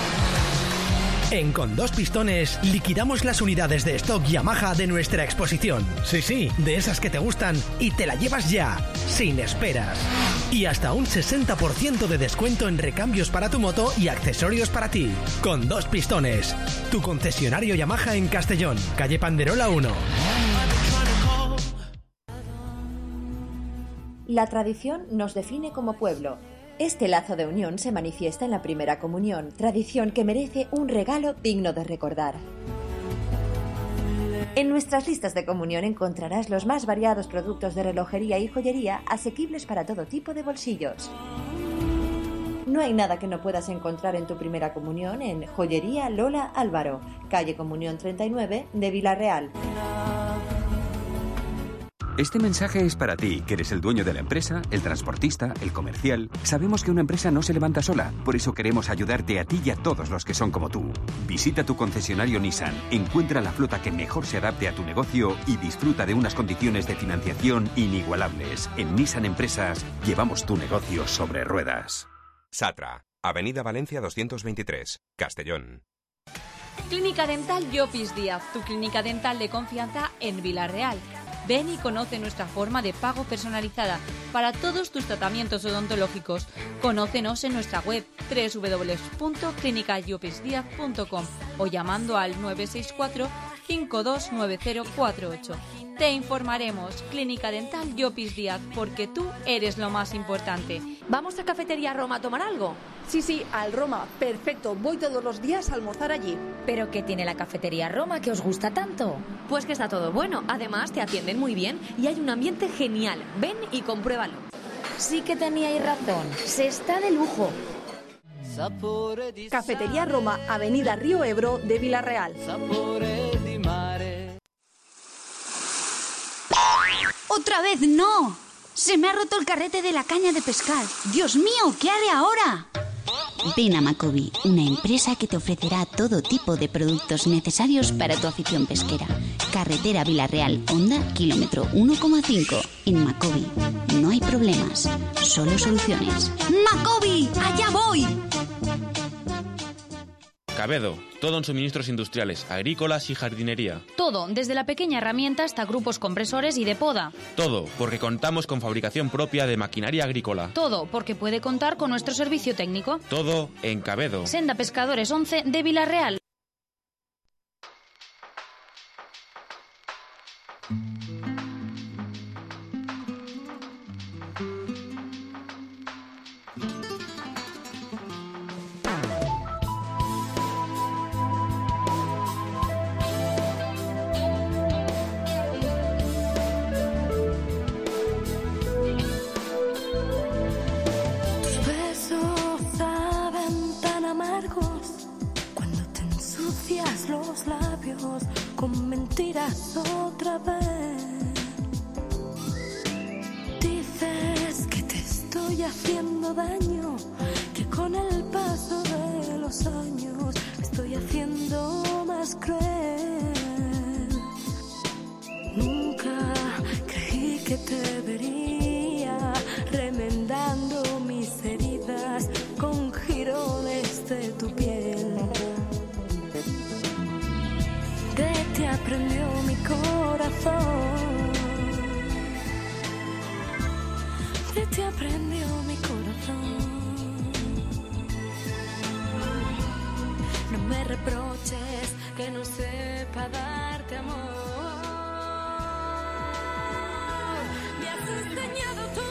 En Con Dos Pistones liquidamos las unidades de stock Yamaha de nuestra exposición. Sí, sí, de esas que te gustan y te la llevas ya, sin esperas. Y hasta un sesenta por ciento de descuento en recambios para tu moto y accesorios para ti. Con Dos Pistones, tu concesionario Yamaha en Castellón, calle Panderola uno. La tradición nos define como pueblo. Este lazo de unión se manifiesta en la primera comunión, tradición que merece un regalo digno de recordar. En nuestras listas de comunión encontrarás los más variados productos de relojería y joyería asequibles para todo tipo de bolsillos. No hay nada que no puedas encontrar en tu primera comunión en Joyería Lola Álvaro, calle Comunión treinta y nueve de Vila-real. Este mensaje es para ti, que eres el dueño de la empresa, el transportista, el comercial. Sabemos que una empresa no se levanta sola, por eso queremos ayudarte a ti y a todos los que son como tú. Visita tu concesionario Nissan, encuentra la flota que mejor se adapte a tu negocio y disfruta de unas condiciones de financiación inigualables. En Nissan Empresas llevamos tu negocio sobre ruedas. Satra, Avenida Valencia doscientos veintitrés, Castellón. Clínica Dental Llopis Díaz, tu clínica dental de confianza en Vila-real. Ven y conoce nuestra forma de pago personalizada para todos tus tratamientos odontológicos. Conócenos en nuestra web doble u doble u doble u punto clínica llopis díaz punto com o llamando al nueve seis cuatro, cinco dos nueve cero cuatro ocho. Te informaremos. Clínica Dental Llopis Díaz, porque tú eres lo más importante. ¿Vamos a Cafetería Roma a tomar algo? Sí, sí, al Roma. Perfecto. Voy todos los días a almorzar allí. ¿Pero qué tiene la Cafetería Roma que os gusta tanto? Pues que está todo bueno. Además, te atienden muy bien y hay un ambiente genial. Ven y compruébalo. Sí que teníais razón. Se está de lujo. Cafetería Roma, Avenida Río Ebro de Villarreal. ¡Otra vez no! Se me ha roto el carrete de la caña de pescar. ¡Dios mío! ¿Qué haré ahora? Ven a Macobi, una empresa que te ofrecerá todo tipo de productos necesarios para tu afición pesquera. Carretera Villarreal, Honda, kilómetro uno coma cinco. En Macobi no hay problemas, solo soluciones. ¡Macobi! ¡Allá voy! Cabedo, todo en suministros industriales, agrícolas y jardinería. Todo, desde la pequeña herramienta hasta grupos compresores y de poda. Todo, porque contamos con fabricación propia de maquinaria agrícola. Todo, porque puede contar con nuestro servicio técnico. Todo en Cabedo. Senda Pescadores once de Villarreal. Con mentiras otra vez. Dices que te estoy haciendo daño, que con el paso de los años me estoy haciendo más cruel. Nunca creí que te vería remendando mis heridas con jirones de tu piel. De ti aprendió mi corazón, de ti aprendió mi corazón. No me reproches que no sepa darte amor. Me has enseñado tú,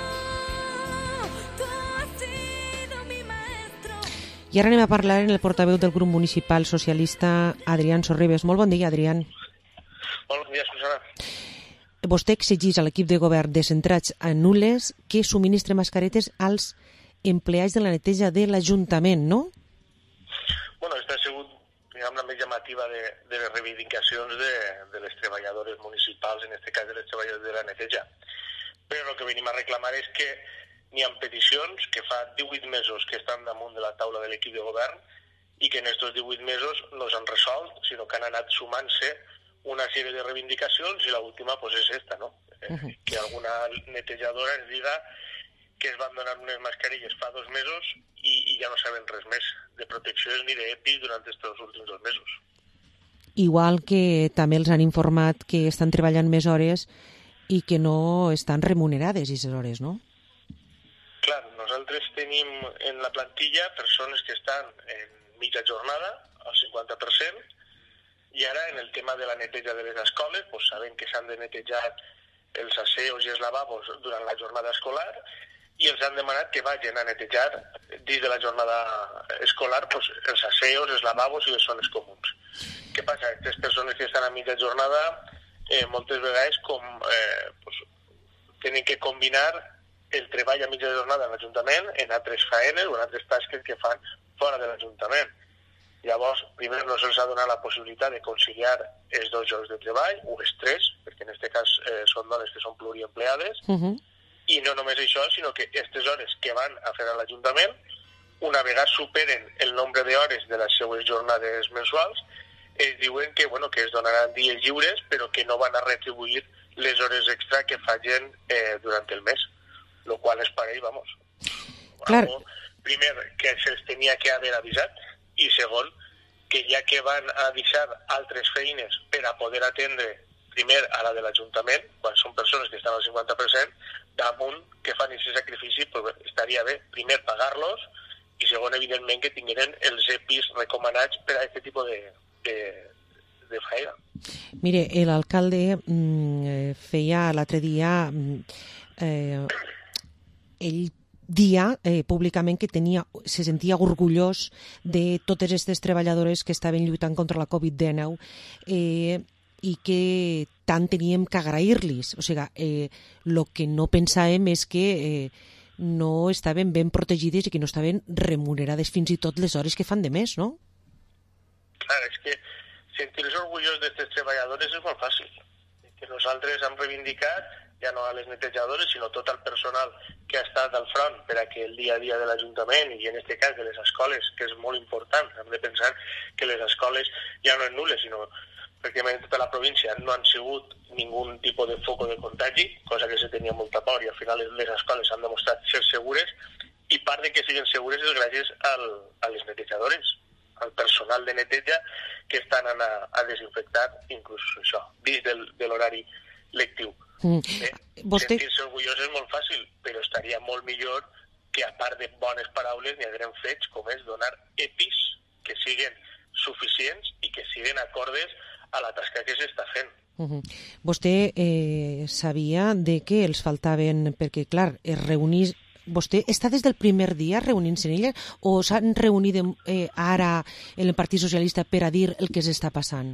tú has sido mi maestro. I ara anem a parlar en el portaveu del grup municipal socialista, Adrián Sorribes. Molt bon dia, Adrián. Molt bon dia, Susana. Vostè exigís a l'equip de govern descentrats a Nules que subministre mascaretes als empleats de la neteja de l'Ajuntament, no? Bueno, aquesta ha sigut, diguem, la més llamativa de, de les reivindicacions de, de les treballadores municipals, en aquest cas de les treballadores de la neteja. Però el que venim a reclamar és que n'hi ha peticions que fa divuit mesos que estan damunt de la taula de l'equip de govern i que en aquests divuit mesos no s'han resolt, sinó que han anat sumant-se una sèrie de reivindicacions i l'última pues, és esta, no? Uh-huh. Que alguna netejadora ens diga que es van donar unes mascarilles fa dos mesos i, i ja no saben res més de proteccions ni d'EPI durant aquests últims dos mesos. Igual que també els han informat que estan treballant més hores i que no estan remunerades aquestes hores, no? Clar, nosaltres tenim en la plantilla persones que estan en mitja jornada, al cinquanta per cent, i ara en el tema de la neteja de les escoles, pues saben que s'han de netejar els asseos i els lavabos durant la jornada escolar i els han demanat que vagin a netejar dins de la jornada escolar pues, els asseos, els lavabos i les zones comuns. Què passa? Aquestes persones que estan a mitja jornada eh, moltes vegades com, eh, pues, tenen que combinar el treball a mitja jornada a l'Ajuntament en altres faenes o en altres tasques que fan fora de l'Ajuntament. Llavors, primer no se'ls ha donat la possibilitat de conciliar els dos llocs de treball, o els tres, perquè en aquest cas eh, són dones que són pluriempleades, uh-huh. I no només això, sinó que aquestes hores que van a fer a l'Ajuntament, una vegada superen el nombre d'hores de les seues jornades mensuals, es diuen que, bueno, que es donaran dies lliures, però que no van a retribuir les hores extra que fallen eh, durant el mes. Lo qual és per ell, vamos, claro. Algo, primer, que se'ls tenia que haver avisat, i segon, que ja que van a deixar altres feines per a poder atendre primer a la de l'Ajuntament, quan són persones que estan al cinquanta per cent, damunt que fan aquest sacrifici, pues, estaria bé, primer, pagar-los, i segon, evidentment, que tingueren els EPIs recomanats per a aquest tipus de, de, de faena. Mire, l'alcalde mm, feia l'altre dia... Eh, ell dia eh, públicament que tenia, se sentia orgullós de totes aquestes treballadores que estaven lluitant contra la covid dinou eh, i que tant teníem que agrair-los. O sigui, eh, el que no pensàvem és que eh, no estaven ben protegides i que no estaven remunerades fins i tot les hores que fan de més, no? Clar, és que sentir-se orgullós d'aquestes treballadores és molt fàcil. Que nosaltres hem reivindicat ja no a les netejadores, sinó tot el personal que ha estat al front per a que el dia a dia de l'Ajuntament i en aquest cas de les escoles, que és molt important, hem de pensar que les escoles ja no és nul·les, sinó pràcticament tota la província no han sigut ningú tipus de foc de contagi, cosa que se tenia molta por i al final les escoles han demostrat ser segures i part de que siguin segures és gràcies al, a les netejadores, al personal de neteja que estan a, a desinfectar inclús això, dins del, de l'horari lectiu. Mm. Bé, Vostè... sentir-se orgullós és molt fàcil, però estaria molt millor que a part de bones paraules n'hi haguem fets com és donar E P Is que siguin suficients i que siguin acordes a la tasca que s'està fent. Uh-huh. Vostè eh, sabia de que els faltaven, perquè clar, es reunís... Vostè està des del primer dia reunint-se en ella o s'han reunit eh, ara en el Partit Socialista per a dir el que s'està passant?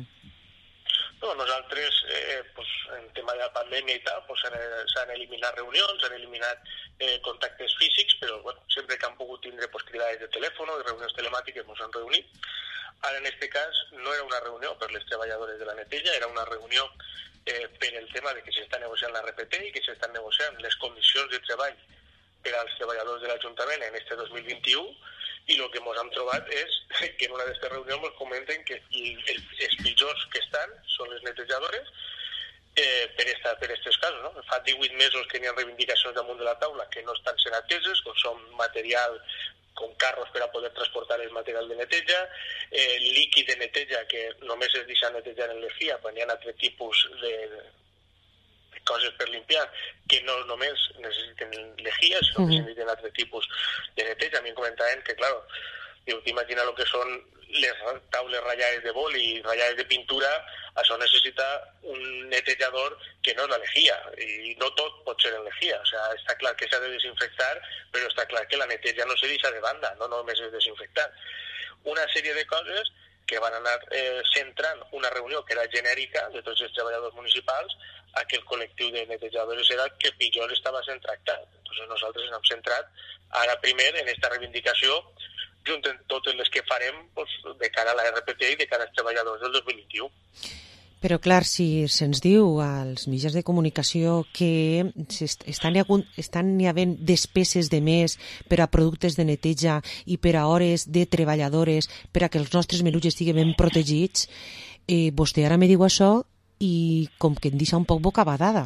No, nosaltres, eh, pues, en tema de la pandèmia i tal, pues, s'han eliminat reunions, s'han eliminat eh, contactes físics, però bueno, sempre que han pogut tindre pues, cridades de telèfon o reunions telemàtiques ens han reunit. Ara, en aquest cas, no era una reunió per les treballadores de la neteja, era una reunió eh, per el tema de que s'està negociant la R P T i que s'estan negociant les condicions de treball per als treballadors de l'Ajuntament en este dos mil vint-i-u i el que ens hem trobat és que en una d'aquestes reunions ens comenten que els pitjors que estan són les netejadores eh, per esta, per estos casos. No? Fa divuit mesos que n'hi ha reivindicacions damunt de la taula que no estan sent ateses, com són material com carros per a poder transportar el material de neteja, eh, líquid de neteja que només es deixa netejar en l'E F I A, quan hi ha altre tipus de, de coses per limpiar, que no només necessiten lejía, sinó que necessiten altre tipus de neteja. A mi em comentaven que, clar, t'imagina el que són les taules ratllades de boli i ratllades de pintura, això necessita un netejador que no és la lejía, i no tot pot ser en lejía. O sea, està clar que s'ha de desinfectar, però està clar que la neteja no se deixa de banda, no només és desinfectar. Una sèrie de coses que van anar eh, centrant una reunió que era genèrica de tots els treballadors municipals a que el col·lectiu de netejadors era el que pitjor estava sent tractat. Entonces nosaltres ens hem centrat ara primer en aquesta reivindicació junt amb totes les que farem pues, de cara a la R P T i de cara als treballadors del dos mil vint-i-u. Però clar, si se'ns diu als mitjans de comunicació que estan, estan havent despeses de més per a productes de neteja i per a hores de treballadores per a que els nostres menuts estiguin ben protegits, eh, vostè ara me diu això i com que em deixa un poc bocabadada.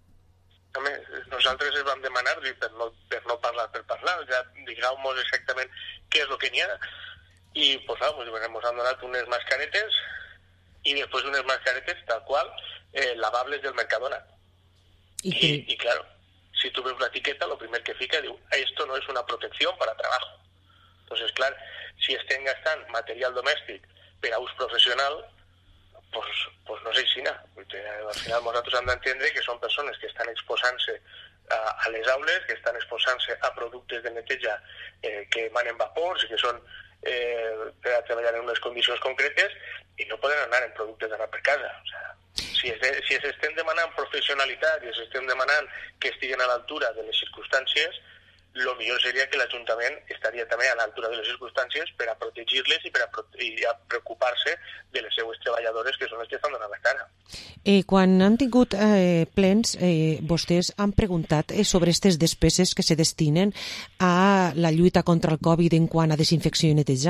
Home, nosaltres es vam demanar per no, per no parlar per parlar, ja digueu-nos exactament què és el que n'hi ha i pues, ah, pues, ens han donat unes mascaretes i després unes mascaretes tal qual eh, lavables del Mercadona. I, I, i claro, si tu veus l'etiqueta, lo primer que fica diu esto no es una protección para trabajo. Entonces, clar, si estem gastant material domèstic per a ús professional, pues, pues no sé si no. Al final nosaltres hem d'entendre que són persones que estan exposant-se a, a les aules, que estan exposant-se a productes de neteja eh, que emanen vapors i que són eh, per a treballar en unes condicions concretes i no poden anar en productes d'anar per casa. O sea, si, es de, si es estem demanant professionalitat i es estem demanant que estiguen a l'altura de les circumstàncies, el millor seria que l'Ajuntament estaria també a l'altura de les circumstàncies per a protegir-les i per a, i a preocupar-se de les seues treballadores que són les que estan donant la cara. Eh, quan han tingut eh, plens, eh, vostès han preguntat eh, sobre aquestes despeses que se destinen a la lluita contra el Covid en quant a desinfecció i neteja?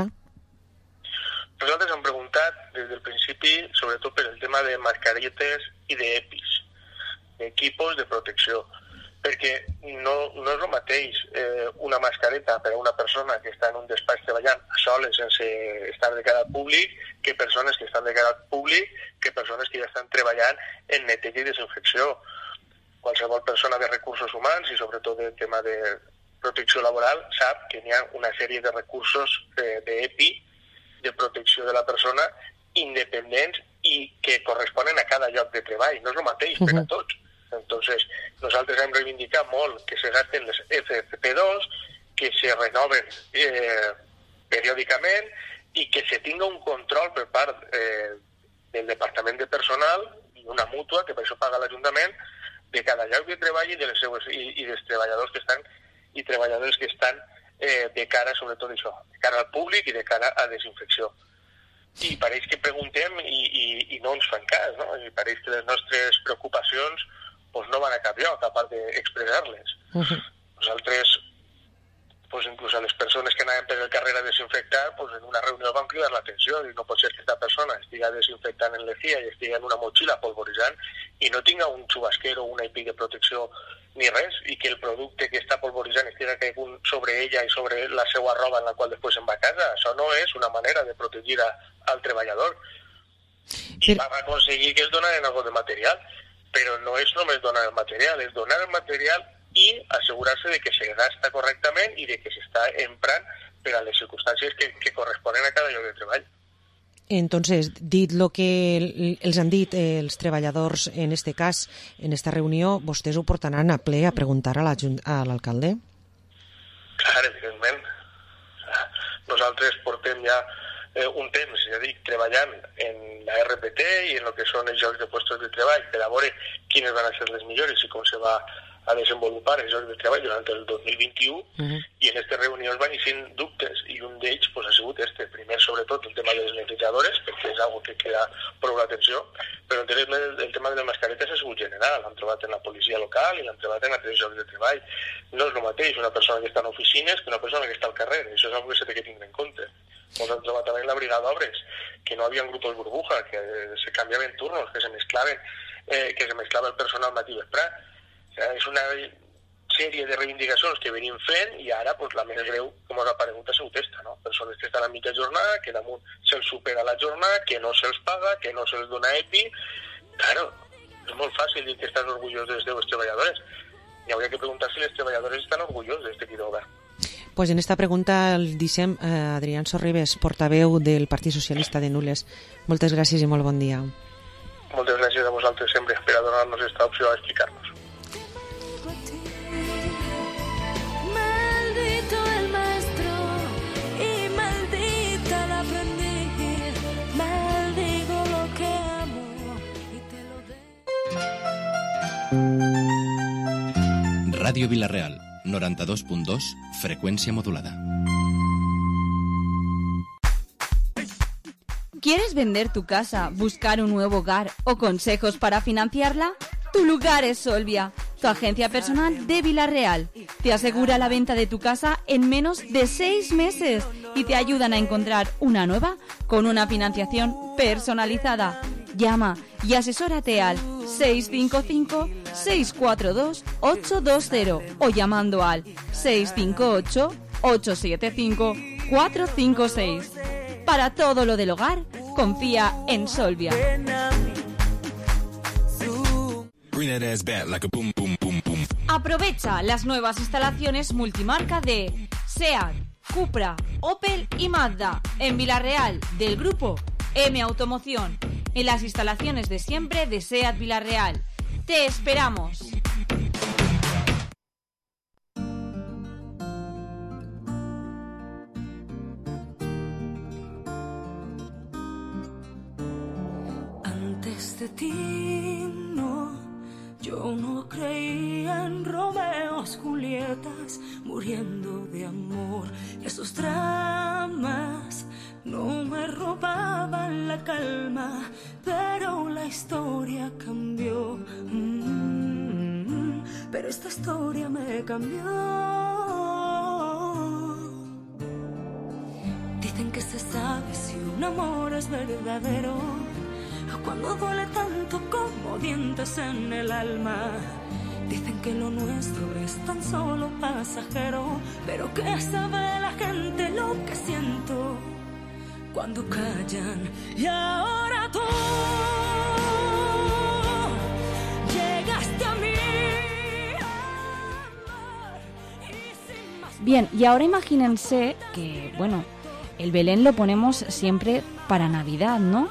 Nosaltres hem preguntat des del principi, sobretot per el tema de mascaretes i d'E P Is, d'equipos de protecció, perquè no, no és el mateix eh, una mascareta per a una persona que està en un despatx treballant a soles sense estar de cara al públic que persones que estan de cara al públic que persones que ja estan treballant en neteja i desinfecció. Qualsevol persona de recursos humans i sobretot del tema de protecció laboral sap que hi ha una sèrie de recursos eh, d'E P I de protecció de la persona independents i que corresponen a cada lloc de treball, no és el mateix per a tots. Entonces, nosaltres hem reivindicat molt que se gasten les F F P dos, que se renoven eh, periòdicament i que se tinga un control per part eh, del Departament de Personal i una mútua, que per això paga l'Ajuntament, de cada lloc de treball i, de les seues, i, i dels treballadors que estan i treballadors que estan eh, de cara, sobretot això, de cara al públic i de cara a desinfecció. I pareix que preguntem i, i, i no ens fan cas, no? I pareix que les nostres preocupacions pues, no van a cap lloc, a part d'expressar-les. Uh-huh. Nosaltres, pues, inclús a les persones que anaven per el carrer a desinfectar, pues, en una reunió vam cridar l'atenció, i no pot ser que aquesta persona estigui desinfectant en l'E C I A i estigui en una motxilla polvoritzant i no tinga un xubasquero o una E P I de protecció ni res, i que el producte que està polvoritzant estigui caigut sobre ella i sobre la seva roba en la qual després se'n va a casa. Això no és una manera de protegir a, al treballador. I vam aconseguir que es donaren algo de material, però no és només donar el material, és donar el material i assegurar-se de que se gasta correctament i de que s'està emprant per a les circumstàncies que, que corresponen a cada lloc de treball. Entonces, dit el que els han dit els treballadors en este cas, en esta reunió, vostès ho portaran a ple a preguntar a l'alcalde? Clar, evidentment. Nosaltres portem ja eh, un temps, ja dic, treballant en la R P T i en el que són els jocs de puestos de treball per a veure quines van ser les millores i com se va a desenvolupar els jocs de treball durant el dos mil vint-i-u, uh-huh. I en aquestes reunions van eixir dubtes, i un d'ells pues, ha sigut este. Primer, sobretot, el tema de les netejadores, perquè és una que queda prou l'atenció, però el, el tema de les mascaretes ha sigut general. L'han trobat en la policia local i l'han trobat en altres jocs de treball. No és el mateix una persona que està en oficines que una persona que està al carrer. Això és una cosa que s'ha de tindre en compte. Ens han trobat també en la brigada d'obres, que no havia grupos burbuja, que se canviaven turnos, que se mesclaven, eh, que se mesclava el personal matí vespre. És una sèrie de reivindicacions que venim fent i ara pues, la més greu, com us ha aparegut, ha sigut esta, no? Persones que estan a mitja jornada, que damunt se'ls supera la jornada, que no se'ls paga, que no se'ls dona E P I. Claro, és molt fàcil dir que estàs orgullós dels teus treballadors. Hi hauria que preguntar si les treballadores estan orgullosos d'este quiroga. Pues en esta pregunta el deixem eh, Adrián Sorribes, portaveu del Partit Socialista de Nules. Moltes gràcies i molt bon dia. Moltes gràcies a vosaltres sempre per a donar-nos aquesta opció a explicar-nos. Radio Villarreal, noventa y dos punto dos, frecuencia modulada. ¿Quieres vender tu casa, buscar un nuevo hogar o consejos para financiarla? Tu lugar es Solvia, tu agencia personal de Villarreal. Te asegura la venta de tu casa en menos de seis meses y te ayudan a encontrar una nueva con una financiación personalizada. Llama y asesórate al seis cinco cinco, seis cuatro dos, ocho dos cero o llamando al seis cinco ocho, ocho siete cinco, cuatro cinco seis. Para todo lo del hogar, confía en Solvia. Aprovecha las nuevas instalaciones multimarca de SEAT, Cupra, Opel y Mazda en Villarreal del grupo M Automoción, en las instalaciones de siempre de SEAT Villarreal. ¡Te esperamos! Antes de ti, no, yo no creía en Romeos, Julietas, muriendo de amor. Esos dramas no me robaban la calma, pero la historia cambió. Mm-hmm. Pero esta historia me cambió. Dicen que se sabe si un amor es verdadero cuando duele tanto como dientes en el alma. Dicen que lo nuestro es tan solo pasajero, pero ¿qué sabe la gente lo que siento cuando callan? Y ahora tú llegaste a mí. Bien, y ahora imagínense que, bueno, el Belén lo ponemos siempre para Navidad, ¿no?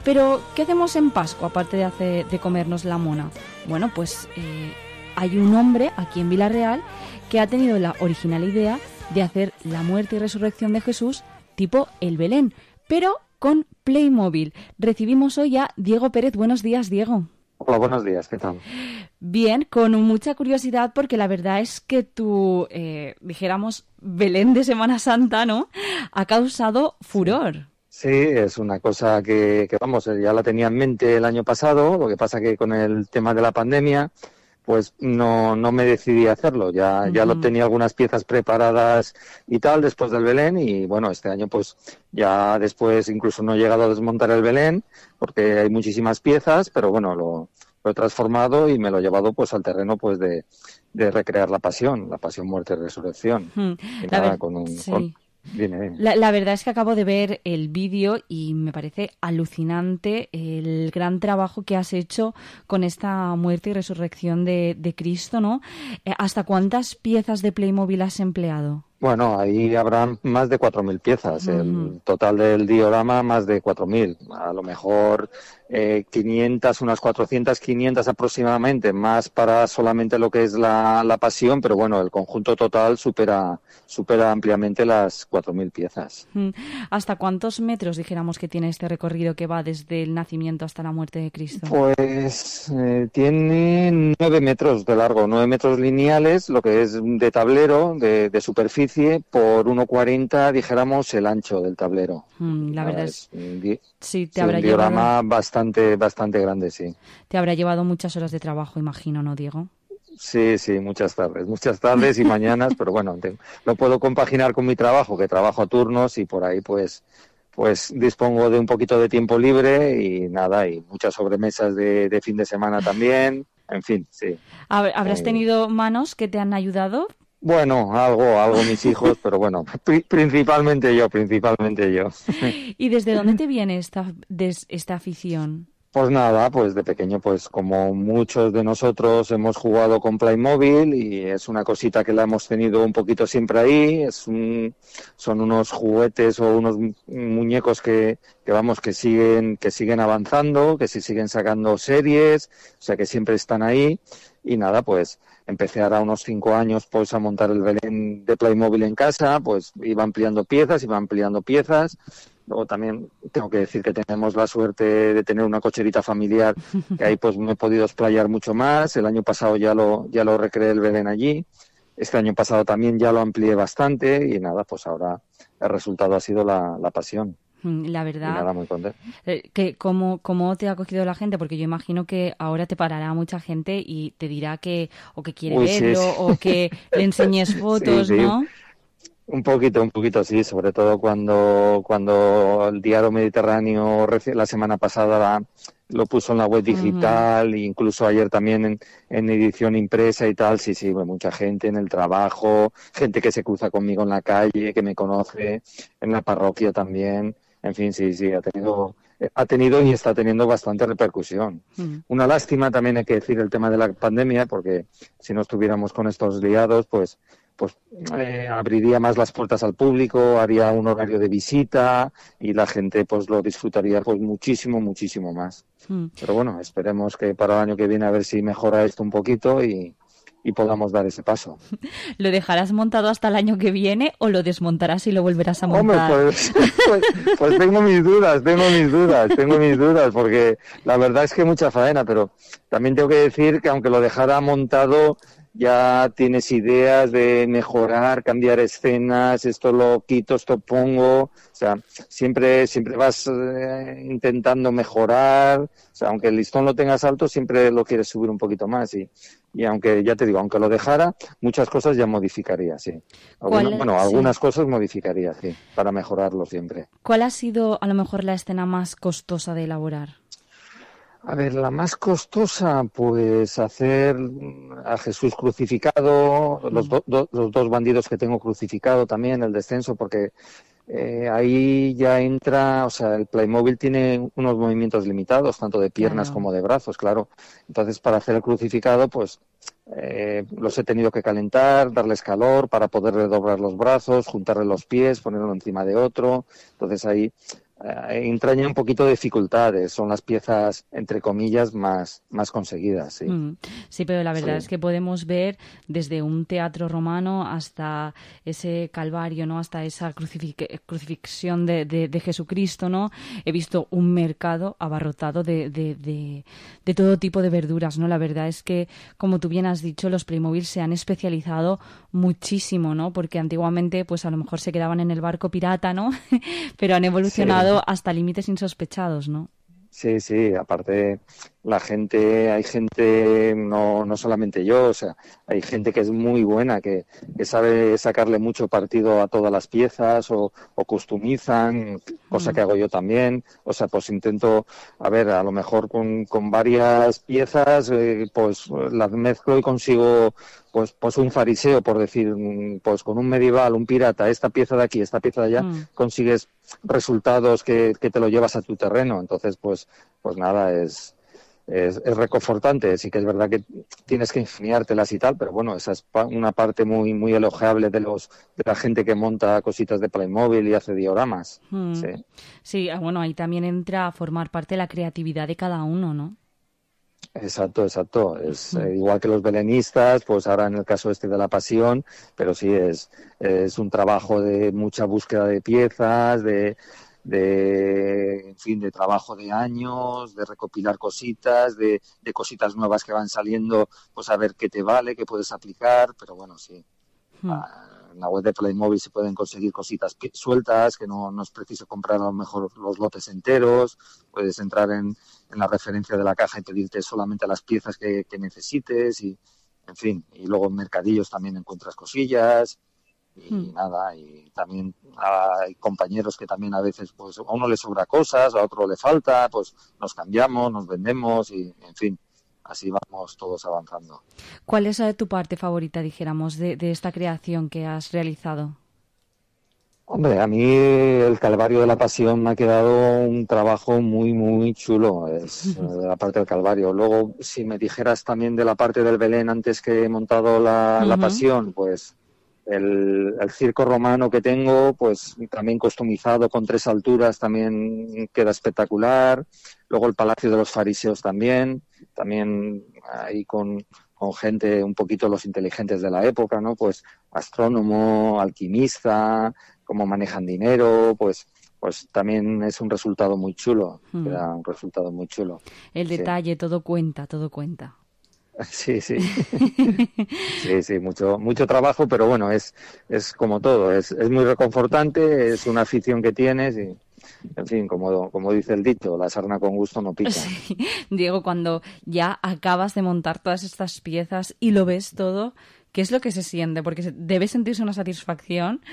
Pero, ¿qué hacemos en Pascua aparte de, hacer, de comernos la mona? Bueno, pues eh, hay un hombre aquí en Vila-real que ha tenido la original idea de hacer la muerte y resurrección de Jesús tipo el Belén, pero con Playmobil. Recibimos hoy a Diego Pérez. Buenos días, Diego. Hola, buenos días, ¿qué tal? Bien, con mucha curiosidad porque la verdad es que tu, eh, dijéramos, Belén de Semana Santa, ¿no?, ha causado furor. Sí, es una cosa que, que, vamos, ya la tenía en mente el año pasado, lo que pasa que con el tema de la pandemia, pues no, no me decidí a hacerlo. Ya, uh-huh. ya lo tenía algunas piezas preparadas y tal después del Belén y bueno, este año pues ya después incluso no he llegado a desmontar el Belén porque hay muchísimas piezas, pero bueno, lo, lo he transformado y me lo he llevado pues al terreno pues de, de recrear la pasión, la pasión, muerte y resurrección. Uh-huh. Y nada, ver, con un... Sí. Con, Dime, dime. La, la verdad es que acabo de ver el vídeo y me parece alucinante el gran trabajo que has hecho con esta muerte y resurrección de, de Cristo, ¿no? Eh, ¿Hasta cuántas piezas de Playmobil has empleado? Bueno, ahí habrán más de cuatro mil piezas. Uh-huh. El total del diorama, más de cuatro mil. A lo mejor eh, quinientas, unas cuatrocientas, quinientas aproximadamente, más para solamente lo que es la, la pasión, pero bueno, el conjunto total supera, supera ampliamente las cuatro mil piezas. Uh-huh. ¿Hasta cuántos metros dijéramos que tiene este recorrido que va desde el nacimiento hasta la muerte de Cristo? Pues eh, tiene nueve metros de largo, nueve metros lineales, lo que es de tablero, de, de superficie, por uno cuarenta, dijéramos, el ancho del tablero. Mm, la verdad es, es un, di- sí, te sí, habrá un diorama llevado... bastante, bastante grande, sí. Te habrá llevado muchas horas de trabajo, imagino, ¿no, Diego? Sí, sí, muchas tardes, muchas tardes y mañanas, pero bueno, te, lo puedo compaginar con mi trabajo, que trabajo a turnos y por ahí pues... pues dispongo de un poquito de tiempo libre y nada, y muchas sobremesas de, de fin de semana también, en fin, sí. ¿Habrás eh... tenido manos que te han ayudado? Bueno, algo, algo mis hijos, pero bueno, pri- principalmente yo, principalmente yo. ¿Y desde dónde te viene esta, des, esta afición? Pues nada, pues de pequeño, pues como muchos de nosotros hemos jugado con Playmobil y es una cosita que la hemos tenido un poquito siempre ahí. Es un, son unos juguetes o unos muñecos que, que vamos, que siguen, que siguen avanzando, que se siguen sacando series, o sea que siempre están ahí. Y nada, pues empecé ahora unos cinco años pues a montar el Belén de Playmobil en casa, pues iba ampliando piezas, iba ampliando piezas. Luego también tengo que decir que tenemos la suerte de tener una cocherita familiar, que ahí pues me he podido explayar mucho más. El año pasado ya lo ya lo recreé el Belén allí. Este año pasado también ya lo amplié bastante y nada, pues ahora el resultado ha sido la, la pasión. La verdad, y nada, muy contento. Que ¿cómo, ¿Cómo te ha acogido la gente? Porque yo imagino que ahora te parará mucha gente y te dirá que o que quiere Uy, verlo sí, sí. o que le enseñes fotos, sí, sí. ¿no? Un poquito, un poquito sí, sobre todo cuando cuando el Diario Mediterráneo la semana pasada la, lo puso en la web digital, uh-huh. e incluso ayer también en, en edición impresa y tal, sí, sí, mucha gente en el trabajo, gente que se cruza conmigo en la calle, que me conoce, en la parroquia también, en fin, sí, sí, ha tenido ha tenido y está teniendo bastante repercusión. Uh-huh. Una lástima también hay que decir el tema de la pandemia, porque si no estuviéramos con estos liados, pues pues eh, abriría más las puertas al público, haría un horario de visita y la gente pues lo disfrutaría pues muchísimo, muchísimo más. Mm. Pero bueno, esperemos que para el año que viene a ver si mejora esto un poquito y, y podamos dar ese paso. ¿Lo dejarás montado hasta el año que viene o lo desmontarás y lo volverás a montar? Hombre, pues, pues, pues tengo mis dudas, tengo mis dudas, tengo mis dudas, porque la verdad es que mucha faena, pero también tengo que decir que aunque lo dejara montado, ya tienes ideas de mejorar, cambiar escenas, esto lo quito, esto pongo, o sea, siempre siempre vas eh, intentando mejorar, o sea, aunque el listón lo tengas alto, siempre lo quieres subir un poquito más y, y aunque, ya te digo, aunque lo dejara, muchas cosas ya modificaría, sí. Alguna, bueno, sí. algunas cosas modificaría, sí, para mejorarlo siempre. ¿Cuál ha sido, a lo mejor, la escena más costosa de elaborar? A ver, la más costosa, pues hacer a Jesús crucificado, los, do, do, los dos bandidos que tengo crucificado también, el descenso, porque eh, ahí ya entra, o sea, el Playmobil tiene unos movimientos limitados, tanto de piernas claro. como de brazos, claro. Entonces, para hacer el crucificado, pues eh, los he tenido que calentar, darles calor para poder redoblar los brazos, juntarle los pies, ponerlo encima de otro. Entonces ahí eh, entraña un poquito de dificultades, son las piezas, entre comillas, más, más conseguidas. Sí, mm. sí, pero la verdad sí. es que podemos ver desde un teatro romano hasta ese calvario, ¿no? Hasta esa crucifix- crucifixión de, de, de Jesucristo, ¿no? He visto un mercado abarrotado de, de, de, de todo tipo de verduras, ¿no? La verdad es que, como tú bien has dicho, los Playmobil se han especializado muchísimo, ¿no? Porque antiguamente, pues a lo mejor se quedaban en el barco pirata, ¿no? Pero han evolucionado sí. hasta límites insospechados, ¿no? Sí, sí, aparte la gente, hay gente, no, no solamente yo, o sea, hay gente que es muy buena, que, que sabe sacarle mucho partido a todas las piezas o, o customizan, cosa que hago yo también, o sea, pues intento, a ver, a lo mejor con, con varias piezas, eh, pues las mezclo y consigo pues pues un fariseo, por decir, pues con un medieval, un pirata, esta pieza de aquí, esta pieza de allá, mm. consigues resultados que, que te lo llevas a tu terreno. Entonces, pues pues nada, es, es es reconfortante. Sí que es verdad que tienes que ingeniártelas y tal, pero bueno, esa es una parte muy muy elogiable de los de la gente que monta cositas de Playmobil y hace dioramas. Mm. Sí. Sí, bueno, ahí también entra a formar parte de la creatividad de cada uno, ¿no? Exacto, exacto. Es eh, igual que los belenistas, pues ahora en el caso este de la Pasión, pero sí es es un trabajo de mucha búsqueda de piezas, de de en fin, de trabajo de años, de recopilar cositas, de, de cositas nuevas que van saliendo, pues a ver qué te vale, qué puedes aplicar, pero bueno, sí. Hmm. En la web de Playmobil se pueden conseguir cositas sueltas, que no, no es preciso comprar a lo mejor los lotes enteros, puedes entrar en, en la referencia de la caja y pedirte solamente las piezas que, que necesites, y en fin, y luego en mercadillos también encuentras cosillas, y hmm. nada, y también hay compañeros que también a veces, pues a uno le sobra cosas, a otro le falta, pues nos cambiamos, nos vendemos, y en fin, así vamos todos avanzando. ¿Cuál es tu parte favorita, dijéramos, de, de esta creación que has realizado? Hombre, a mí el Calvario de la Pasión me ha quedado un trabajo muy, muy chulo, es uh-huh. la parte del Calvario. Luego, si me dijeras también de la parte del Belén antes que he montado la, uh-huh. la Pasión, pues el, el circo romano que tengo, pues también customizado con tres alturas, también queda espectacular. Luego el Palacio de los Fariseos también, también ahí con, con gente un poquito los inteligentes de la época, ¿no? Pues astrónomo, alquimista, cómo manejan dinero, pues pues también es un resultado muy chulo, hmm. queda un resultado muy chulo. El detalle, sí. todo cuenta, todo cuenta. Sí, sí. Sí, sí, mucho mucho trabajo, pero bueno, es es como todo, es es muy reconfortante, es una afición que tienes y en fin, como, como dice el dicho, la sarna con gusto no pica. Sí. Diego, cuando ya acabas de montar todas estas piezas y lo ves todo, ¿qué es lo que se siente? Porque debe sentirse una satisfacción.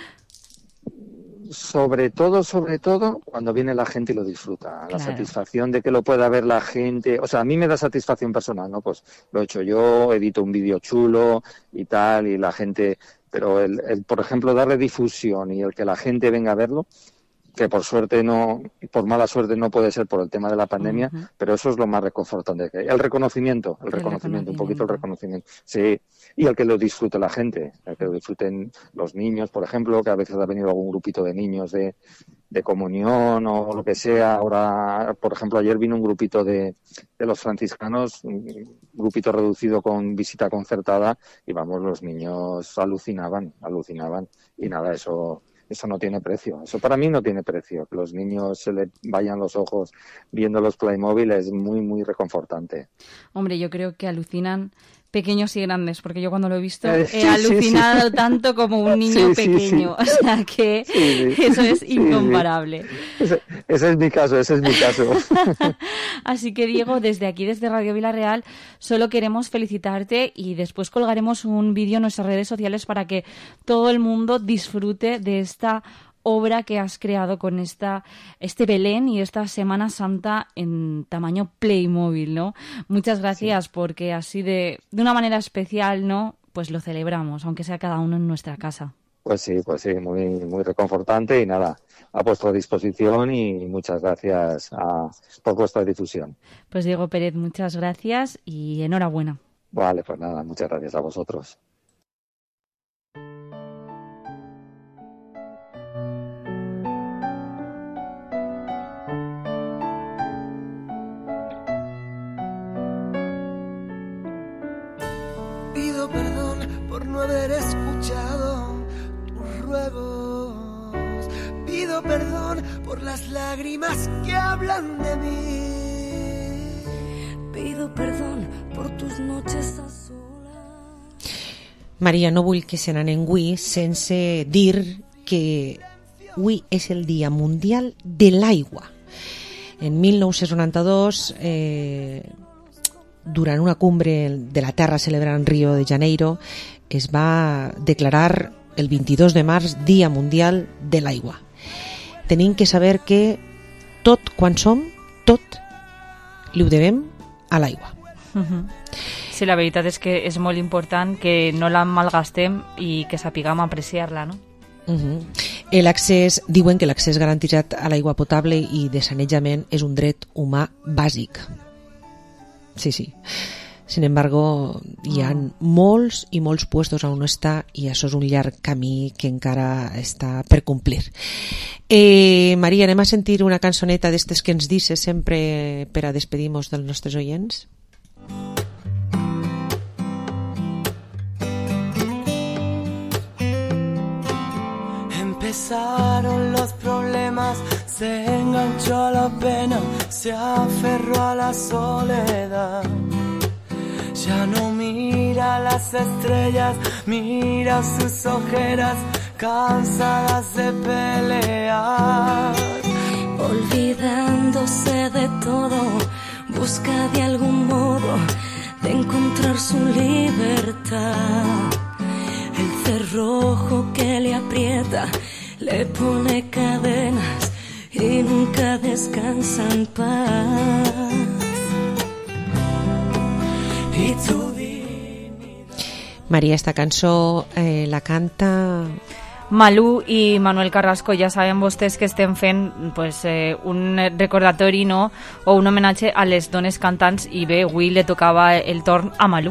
Sobre todo, sobre todo, cuando viene la gente y lo disfruta. Claro. La satisfacción de que lo pueda ver la gente. O sea, a mí me da satisfacción personal, ¿no? Pues lo he hecho yo, edito un vídeo chulo y tal, y la gente... Pero, el, el, por ejemplo, darle difusión y el que la gente venga a verlo, que por suerte no, por mala suerte no puede ser por el tema de la pandemia, uh-huh. pero eso es lo más reconfortante que hay. El reconocimiento, el, el reconocimiento, reconocimiento, un poquito el reconocimiento. Sí, y el que lo disfrute la gente, el que lo disfruten los niños, por ejemplo, que a veces ha venido algún grupito de niños de, de comunión o lo que sea. Ahora, por ejemplo, ayer vino un grupito de, de los franciscanos, un grupito reducido con visita concertada, y vamos, los niños alucinaban, alucinaban, y nada, eso... Eso no tiene precio. Eso para mí no tiene precio. Que los niños se le vayan los ojos viendo los Playmobil es muy, muy reconfortante. Hombre, yo creo que alucinan pequeños y grandes, porque yo cuando lo he visto eh, sí, he alucinado sí, sí. tanto como un niño sí, pequeño. Sí, sí. O sea que sí, sí. eso es incomparable. Sí, sí. Ese, ese es mi caso, ese es mi caso. Así que, Diego, desde aquí, desde Radio Vila-Real, solo queremos felicitarte y después colgaremos un vídeo en nuestras redes sociales para que todo el mundo disfrute de esta obra que has creado con esta este Belén y esta Semana Santa en tamaño Playmobil, ¿no? Muchas gracias sí. porque así de, de una manera especial, ¿no? Pues lo celebramos, aunque sea cada uno en nuestra casa. Pues sí, pues sí, muy muy reconfortante y nada, a vuestra disposición y muchas gracias a, por vuestra difusión. Pues Diego Pérez, muchas gracias y enhorabuena. Vale, pues nada, muchas gracias a vosotros. por no haber escuchado tus ruegos. Pido perdón por las lágrimas que hablan de mí. Pido perdón por tus noches a solas. Maria, no vull que se n'anem avui sense dir que avui és el Dia Mundial de l'Aigua. En mil nou-cents noranta-dos, eh, durant una cumbre de la Terra celebrada en Rio de Janeiro, es va declarar el vint-i-dos de març Dia Mundial de l'Aigua. Tenim que saber que tot quan som, tot li ho devem a l'aigua. Uh-huh. Sí, la veritat és que és molt important que no la malgastem i que sapiguem apreciar-la, no? Uh-huh. L'accés, diuen que l'accés garantit a l'aigua potable i de sanejament és un dret humà bàsic. Sí, sí. Sin embargo, hi ha molts i molts puestos on no està i això és un llarg camí que encara està per complir. Eh, Maria, anem a sentir una cançoneta d'estes que ens dices sempre per a despedir-nos dels nostres oients? Empezaron los problemas, se enganchó a la pena, se aferró a la soledad. Ya no mira las estrellas, mira sus ojeras, cansadas de pelear. Olvidándose de todo, busca de algún modo de encontrar su libertad. El cerrojo que le aprieta le pone cadenas y nunca descansa en paz. Y tú, Maria, esta cançó eh, la canta Malú i Manuel Carrasco. Ja saben vostès que estem fent pues, eh, un recordatori, no? O un homenatge a les dones cantants i bé, avui le tocava el torn a Malú.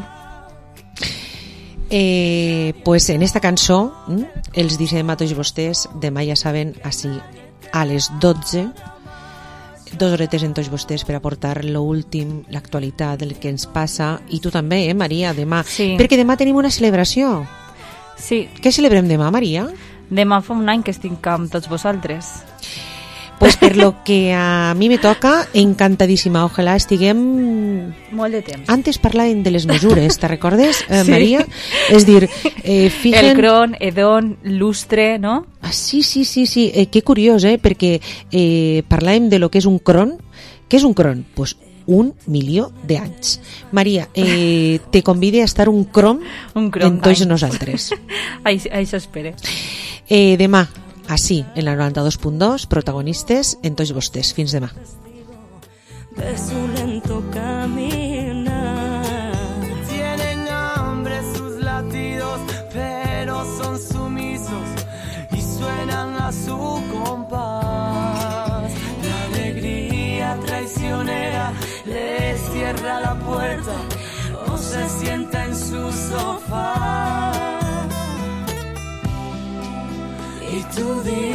Eh, pues en esta cançó hm, els dissem a tots vostès, demà ja saben, així a les dotze, dos horetes en tots vostès per aportar l'últim, l'actualitat del que ens passa, i tu també, eh, Maria, demà, sí. Perquè demà tenim una celebració. Sí. Què celebrem demà, Maria? Demà fa un any que estic amb tots vosaltres. Pues per lo que a mi me toca, encantadíssima. Ojalà estiguem... Molt de temps. Antes parlàvem de les mesures, te recordes, eh, sí. Maria? És dir, eh, fijen... El cron, edon, lustre, no? Ah, sí, sí, sí, sí. Eh, que curiós, eh? Perquè eh, parlàvem de lo que és un cron. Què és un cron? Pues un milió d'anys. Maria, eh, te convide a estar un crom, un crom en tots nosaltres. Això espere. Eh, demà, així, en la noranta-dos punt dos, protagonistes en tots vostès. Fins demà. De su lento caminar. Tienen hambre sus latidos, pero son sumisos y suenan a su compás. La alegría traicionera les cierra la puerta o se sienta en su sofá. Y tú dices